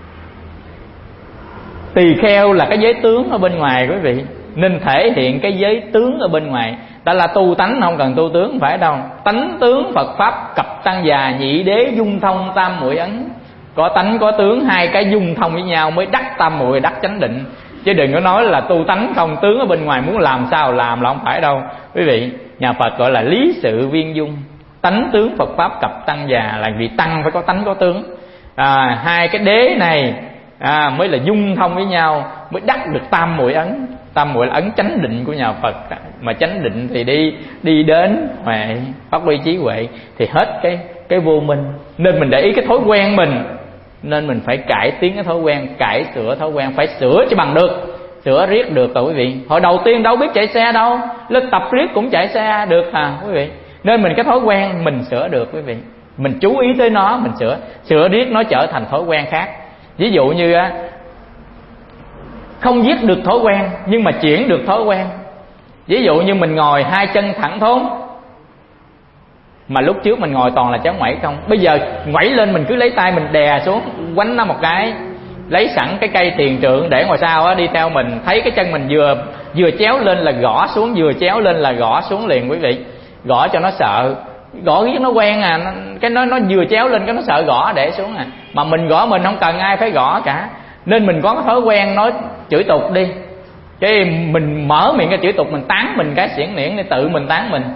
Tỳ kheo là cái giới tướng ở bên ngoài quý vị, nên thể hiện cái giới tướng ở bên ngoài. Ta là tu tánh không cần tu tướng, phải đâu. Tánh tướng Phật Pháp cập tăng già, nhị đế dung thông tam muội ấn. Có tánh có tướng, hai cái dung thông với nhau mới đắc tam muội, đắc chánh định. Chứ đừng có nói là tu tánh không tướng ở bên ngoài muốn làm sao làm là không phải đâu. Quý vị, nhà Phật gọi là lý sự viên dung. Tánh tướng Phật Pháp cập tăng già là vì tăng phải có tánh có tướng. À, hai cái đế này à, mới là dung thông với nhau, mới đắc được tam muội ấn. Tam muội là ấn chánh định của nhà Phật. Mà chánh định thì đi đi đến huệ, phát huy trí huệ thì hết cái cái vô minh. Nên mình để ý cái thói quen mình, nên mình phải cải tiến cái thói quen, cải sửa thói quen, phải sửa cho bằng được, sửa riết được rồi quý vị. Hồi đầu tiên đâu biết chạy xe đâu, lên tập riết cũng chạy xe được à quý vị. Nên mình cái thói quen mình sửa được quý vị, mình chú ý tới nó, mình sửa, sửa riết nó trở thành thói quen khác. Ví dụ như á, không giết được thói quen nhưng mà chuyển được thói quen. Ví dụ như mình ngồi hai chân thẳng thốn, mà lúc trước mình ngồi toàn là chéo ngoảy không. Bây giờ ngoảy lên mình cứ lấy tay mình đè xuống, quánh nó một cái, lấy sẵn cái cây tiền trượng để ngoài sau á, đi theo mình. Thấy cái chân mình vừa vừa chéo lên là gõ xuống, vừa chéo lên là gõ xuống liền quý vị. Gõ cho nó sợ, gõ riết nó quen à. Cái nó nó vừa chéo lên cái nó sợ gõ để xuống à. Mà mình gõ mình không cần ai phải gõ cả. Nên mình có cái thói quen nói chửi tục đi, cái mình mở miệng cái chửi tục, mình tán mình cái xiển niễn để tự mình tán mình.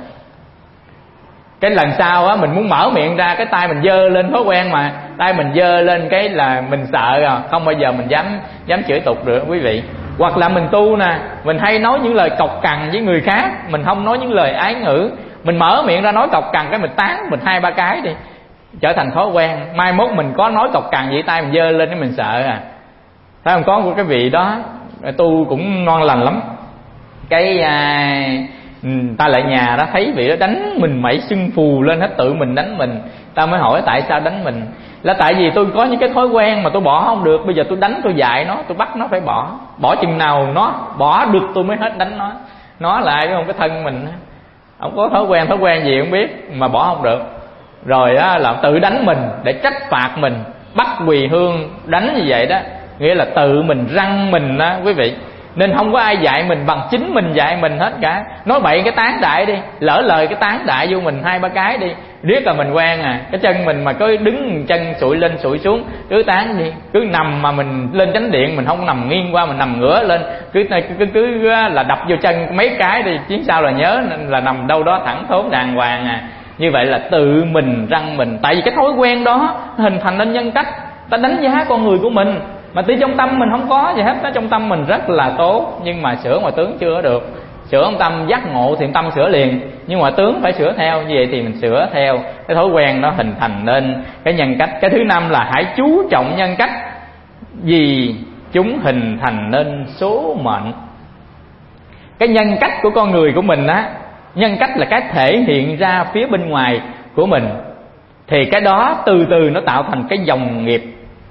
Cái lần sau á, mình muốn mở miệng ra, cái tay mình dơ lên, thói quen mà, tay mình dơ lên cái là mình sợ rồi, không bao giờ mình dám dám chửi tục được quý vị. Hoặc là mình tu nè, mình hay nói những lời cộc cằn với người khác, mình không nói những lời ái ngữ. Mình mở miệng ra nói cộc cằn cái mình tán mình hai ba cái đi, trở thành thói quen. Mai mốt mình có nói cộc cằn vậy, tay mình dơ lên cái mình sợ à. Thấy không, có của cái vị đó tu cũng ngon lành lắm. Cái à, ta lại nhà đó thấy vị đó đánh mình mẩy sưng phù lên hết, tự mình đánh mình. Ta mới hỏi tại sao đánh mình, là tại vì tôi có những cái thói quen mà tôi bỏ không được. Bây giờ tôi đánh, tôi dạy nó, tôi bắt nó phải bỏ. Bỏ chừng nào nó bỏ được tôi mới hết đánh nó. Nó lại không cái thân mình, không có thói quen, thói quen gì không biết mà bỏ không được. Rồi á, là tự đánh mình để trách phạt mình, bắt quỳ hương đánh như vậy đó, nghĩa là tự mình răng mình đó quý vị. Nên không có ai dạy mình bằng chính mình dạy mình hết cả. Nói bậy cái tán đại đi, lỡ lời cái tán đại vô mình hai ba cái đi, riết là mình quen à. Cái chân mình mà cứ đứng chân sụi lên sụi xuống cứ tán đi. Cứ nằm mà mình lên chánh điện mình không nằm nghiêng qua, mình nằm ngửa lên, cứ cứ cứ là đập vô chân mấy cái đi, chuyến sau là nhớ là nằm đâu đó thẳng thốn đàng hoàng à. Như vậy là tự mình răng mình. Tại vì cái thói quen đó hình thành nên nhân cách. Ta đánh giá con người của mình mà tuy trong tâm mình không có gì hết đó, trong tâm mình rất là tốt, nhưng mà sửa ngoài tướng chưa được. Sửa trong tâm giác ngộ thì tâm sửa liền, nhưng mà tướng phải sửa theo. Như vậy thì mình sửa theo cái thói quen đó hình thành nên cái nhân cách. Cái thứ năm là hãy chú trọng nhân cách, vì chúng hình thành nên số mệnh. Cái nhân cách của con người của mình á, nhân cách là cái thể hiện ra phía bên ngoài của mình, thì cái đó từ từ nó tạo thành cái dòng nghiệp.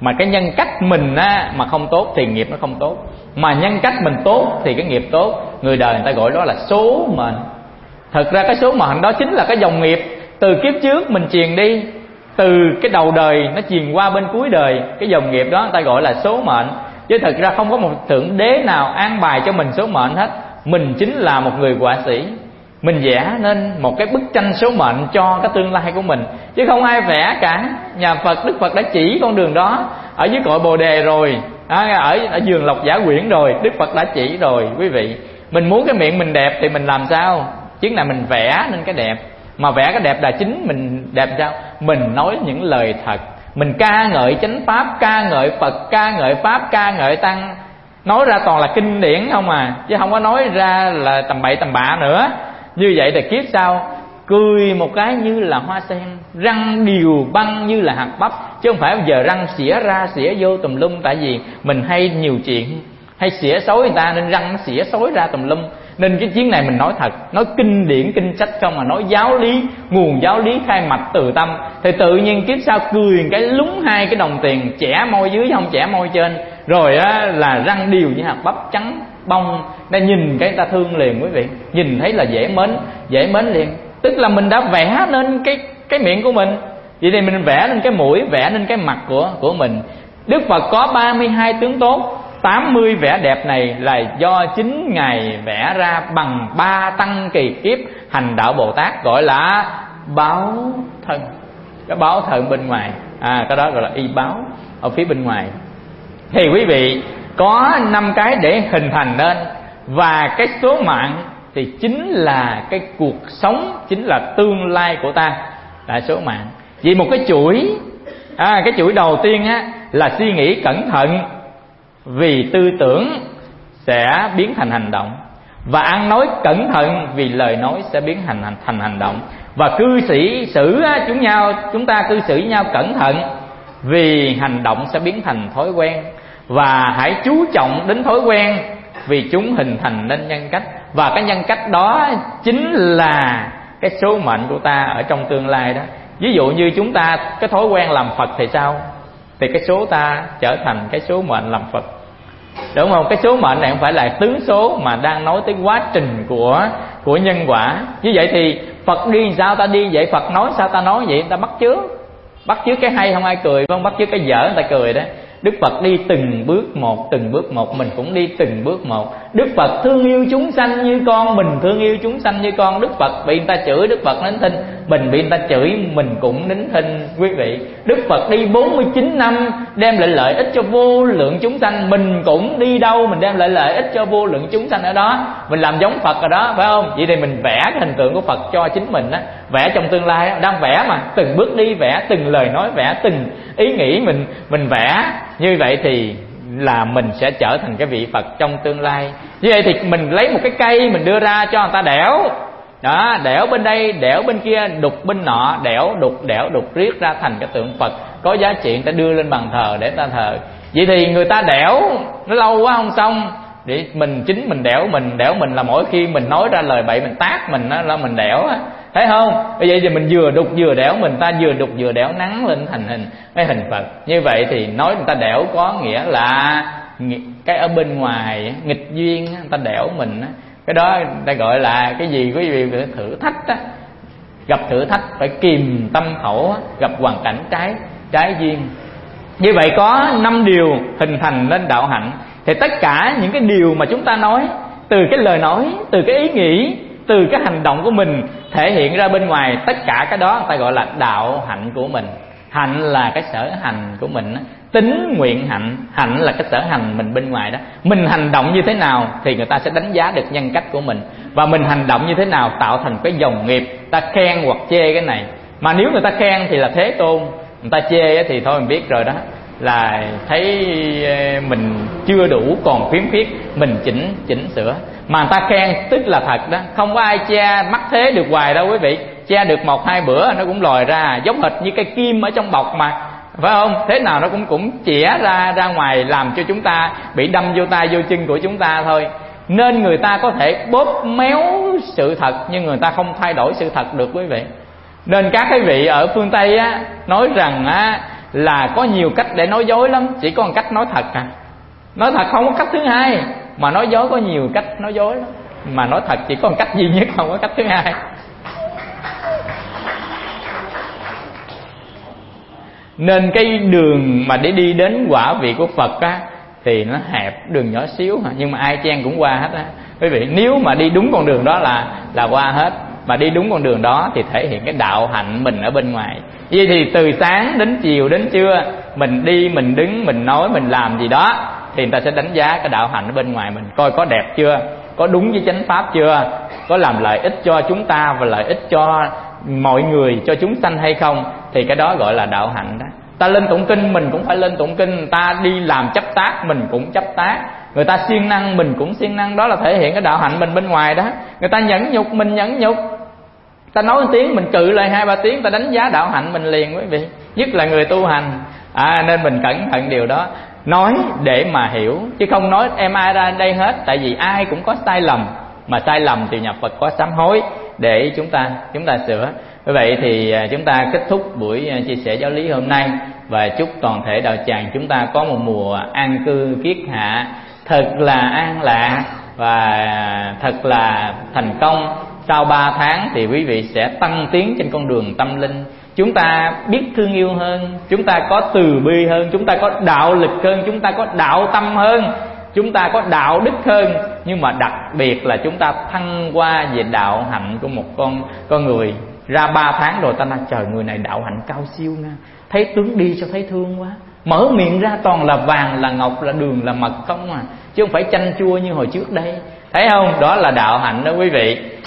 Mà cái nhân cách mình á mà không tốt thì nghiệp nó không tốt, mà nhân cách mình tốt thì cái nghiệp tốt. Người đời người ta gọi đó là số mệnh. Thật ra cái số mệnh đó chính là cái dòng nghiệp từ kiếp trước mình truyền đi, từ cái đầu đời nó truyền qua bên cuối đời. Cái dòng nghiệp đó người ta gọi là số mệnh. Chứ thật ra không có một thượng đế nào an bài cho mình số mệnh hết. Mình chính là một người họa sĩ, mình vẽ nên một cái bức tranh số mệnh cho cái tương lai của mình, chứ không ai vẽ cả. Nhà Phật, Đức Phật đã chỉ con đường đó ở dưới cội Bồ Đề rồi, à, ở ở vườn Lộc Giả Quyển rồi, Đức Phật đã chỉ rồi quý vị. Mình muốn cái miệng mình đẹp thì mình làm sao? Chính là mình vẽ nên cái đẹp. Mà vẽ cái đẹp là chính mình đẹp sao? Mình nói những lời thật, mình ca ngợi chánh pháp, ca ngợi Phật, ca ngợi pháp, ca ngợi tăng, nói ra toàn là kinh điển không à, chứ không có nói ra là tầm bậy tầm bạ nữa. Như vậy thì kiếp sau cười một cái như là hoa sen, răng đều băng như là hạt bắp, chứ không phải giờ răng xỉa ra xỉa vô tùm lum. Tại vì mình hay nhiều chuyện, hay xỉa xối người ta nên răng nó xỉa xối ra tùm lum. Nên cái chuyến này mình nói thật, nói kinh điển kinh sách không, mà nói giáo lý, nguồn giáo lý khai mạch từ tâm, thì tự nhiên kiếp sau cười cái lúng hai cái đồng tiền, chẻ môi dưới không chẻ môi trên, rồi á là răng đều như hạt bắp trắng bông. Để nhìn cái ta thương liền quý vị, nhìn thấy là dễ mến, dễ mến liền. Tức là mình đã vẽ nên cái cái miệng của mình. Vậy thì mình vẽ nên cái mũi, vẽ nên cái mặt của của mình. Đức Phật có ba mươi hai tướng tốt, tám mươi vẻ đẹp này là do chính Ngài vẽ ra bằng ba tăng kỳ kiếp hành đạo Bồ Tát, gọi là báo thân. Cái báo thân bên ngoài, à cái đó gọi là y báo ở phía bên ngoài. Thì quý vị có năm cái để hình thành nên, và cái số mạng thì chính là cái cuộc sống, chính là tương lai của ta, là số mạng. Vì một cái chuỗi, à, cái chuỗi đầu tiên á là suy nghĩ cẩn thận, vì tư tưởng sẽ biến thành hành động, và ăn nói cẩn thận vì lời nói sẽ biến thành hành, thành hành động, và cư xử xử á, chúng nhau chúng ta cư xử với nhau cẩn thận vì hành động sẽ biến thành thói quen. Và hãy chú trọng đến thói quen vì chúng hình thành nên nhân cách, và cái nhân cách đó chính là cái số mệnh của ta ở trong tương lai đó. Ví dụ như chúng ta cái thói quen làm Phật thì sao? Thì cái số ta trở thành cái số mệnh làm Phật, đúng không? Cái số mệnh này không phải là tướng số, mà đang nói tới quá trình của của nhân quả. Như vậy thì Phật đi sao ta đi vậy, Phật nói sao ta nói vậy. Người ta bắt chước, bắt chước cái hay không ai cười, không bắt chước cái dở người ta cười đó. Đức Phật đi từng bước một, từng bước một, mình cũng đi từng bước một. Đức Phật thương yêu chúng sanh như con, mình thương yêu chúng sanh như con. Đức Phật bị người ta chửi, Đức Phật nín thinh, mình bị người ta chửi, mình cũng nín thinh quý vị. Đức Phật đi bốn mươi chín năm đem lại lợi ích cho vô lượng chúng sanh, mình cũng đi đâu mình đem lại lợi ích cho vô lượng chúng sanh ở đó. Mình làm giống Phật rồi đó, phải không? Vậy thì mình vẽ cái hình tượng của Phật cho chính mình á, vẽ trong tương lai á, đang vẽ mà, từng bước đi vẽ, từng lời nói vẽ, từng ý nghĩ mình mình vẽ. Như vậy thì là mình sẽ trở thành cái vị Phật trong tương lai. Như vậy thì mình lấy một cái cây mình đưa ra cho người ta đẽo đó, đẽo bên đây, đẽo bên kia, đục bên nọ, đẽo đục đẽo đục riết ra thành cái tượng Phật có giá trị, người ta đưa lên bàn thờ để ta thờ. Vậy thì người ta đẽo nó lâu quá không xong, để mình chính mình đẽo mình, đẽo mình là mỗi khi mình nói ra lời bậy mình tát mình đó, là mình đẽo á, thấy không? Bây giờ thì mình vừa đục vừa đẽo mình, ta vừa đục vừa đẽo nắng lên thành hình cái hình Phật. Như vậy thì nói người ta đẽo có nghĩa là cái ở bên ngoài nghịch duyên, người ta đẽo mình á, cái đó người ta gọi là cái gì quý vị? Thử thách á, gặp thử thách phải kìm tâm khẩu á, gặp hoàn cảnh trái trái duyên. Như vậy có năm điều hình thành nên đạo hạnh. Thì tất cả những cái điều mà chúng ta nói, từ cái lời nói, từ cái ý nghĩ, từ cái hành động của mình thể hiện ra bên ngoài, tất cả cái đó người ta gọi là đạo hạnh của mình. Hạnh là cái sở hành của mình, tính nguyện hạnh. Hạnh là cái sở hành mình bên ngoài đó. Mình hành động như thế nào thì người ta sẽ đánh giá được nhân cách của mình, và mình hành động như thế nào tạo thành cái dòng nghiệp. Ta khen hoặc chê cái này, mà nếu người ta khen thì là thế tôn, người ta chê thì thôi mình biết rồi đó, là thấy mình chưa đủ, còn khiếm khuyết, mình chỉnh chỉnh sửa. Mà người ta khen tức là thật đó, không có ai che mắc thế được hoài đâu quý vị. Che được một hai bữa nó cũng lòi ra, giống hệt như cây kim ở trong bọc mà, phải không? Thế nào nó cũng cũng chĩa ra ra ngoài, làm cho chúng ta bị đâm vô tay vô chân của chúng ta thôi. Nên người ta có thể bóp méo sự thật, nhưng người ta không thay đổi sự thật được quý vị. Nên các cái vị ở phương Tây á nói rằng á, là có nhiều cách để nói dối lắm, chỉ có một cách nói thật à. Nói thật không có cách thứ hai, mà nói dối có nhiều cách nói dối lắm, mà nói thật chỉ có một cách duy nhất, không có cách thứ hai. Nên cái đường mà để đi đến quả vị của Phật á thì nó hẹp, đường nhỏ xíu mà, nhưng mà ai chen cũng qua hết á. Quý vị, nếu mà đi đúng con đường đó là là qua hết. Mà đi đúng con đường đó thì thể hiện cái đạo hạnh mình ở bên ngoài. Vậy thì từ sáng đến chiều đến trưa, mình đi, mình đứng, mình nói, mình làm gì đó, thì người ta sẽ đánh giá cái đạo hạnh ở bên ngoài mình, coi có đẹp chưa, có đúng với chánh pháp chưa, có làm lợi ích cho chúng ta và lợi ích cho mọi người, cho chúng sanh hay không. Thì cái đó gọi là đạo hạnh đó. Ta lên tụng kinh mình cũng phải lên tụng kinh, người ta đi làm chấp tác mình cũng chấp tác, người ta siêng năng mình cũng siêng năng. Đó là thể hiện cái đạo hạnh mình bên ngoài đó. Người ta nhẫn nhục mình nhẫn nhục, ta nói một tiếng mình cự lại hai ba tiếng, ta đánh giá đạo hạnh mình liền quý vị, nhất là người tu hành. À, nên mình cẩn thận điều đó, nói để mà hiểu, chứ không nói em ai ra đây hết. Tại vì ai cũng có sai lầm, mà sai lầm thì nhà Phật có sám hối để chúng ta chúng ta sửa. Vì vậy thì chúng ta kết thúc buổi chia sẻ giáo lý hôm nay, và chúc toàn thể đạo tràng chúng ta có một mùa an cư kiết hạ thật là an lạc và thật là thành công. Sau ba tháng thì quý vị sẽ tăng tiến trên con đường tâm linh. Chúng ta biết thương yêu hơn, chúng ta có từ bi hơn, chúng ta có đạo lực hơn, chúng ta có đạo tâm hơn, chúng ta có đạo đức hơn. Nhưng mà đặc biệt là chúng ta thăng qua về đạo hạnh của một con con người. Ra ba tháng rồi ta nói trời, người này đạo hạnh cao siêu nha, thấy tướng đi sao thấy thương quá, mở miệng ra toàn là vàng là ngọc là đường là mật không à, chứ không phải chanh chua như hồi trước đây. Thấy không? Đó là đạo hạnh đó quý vị.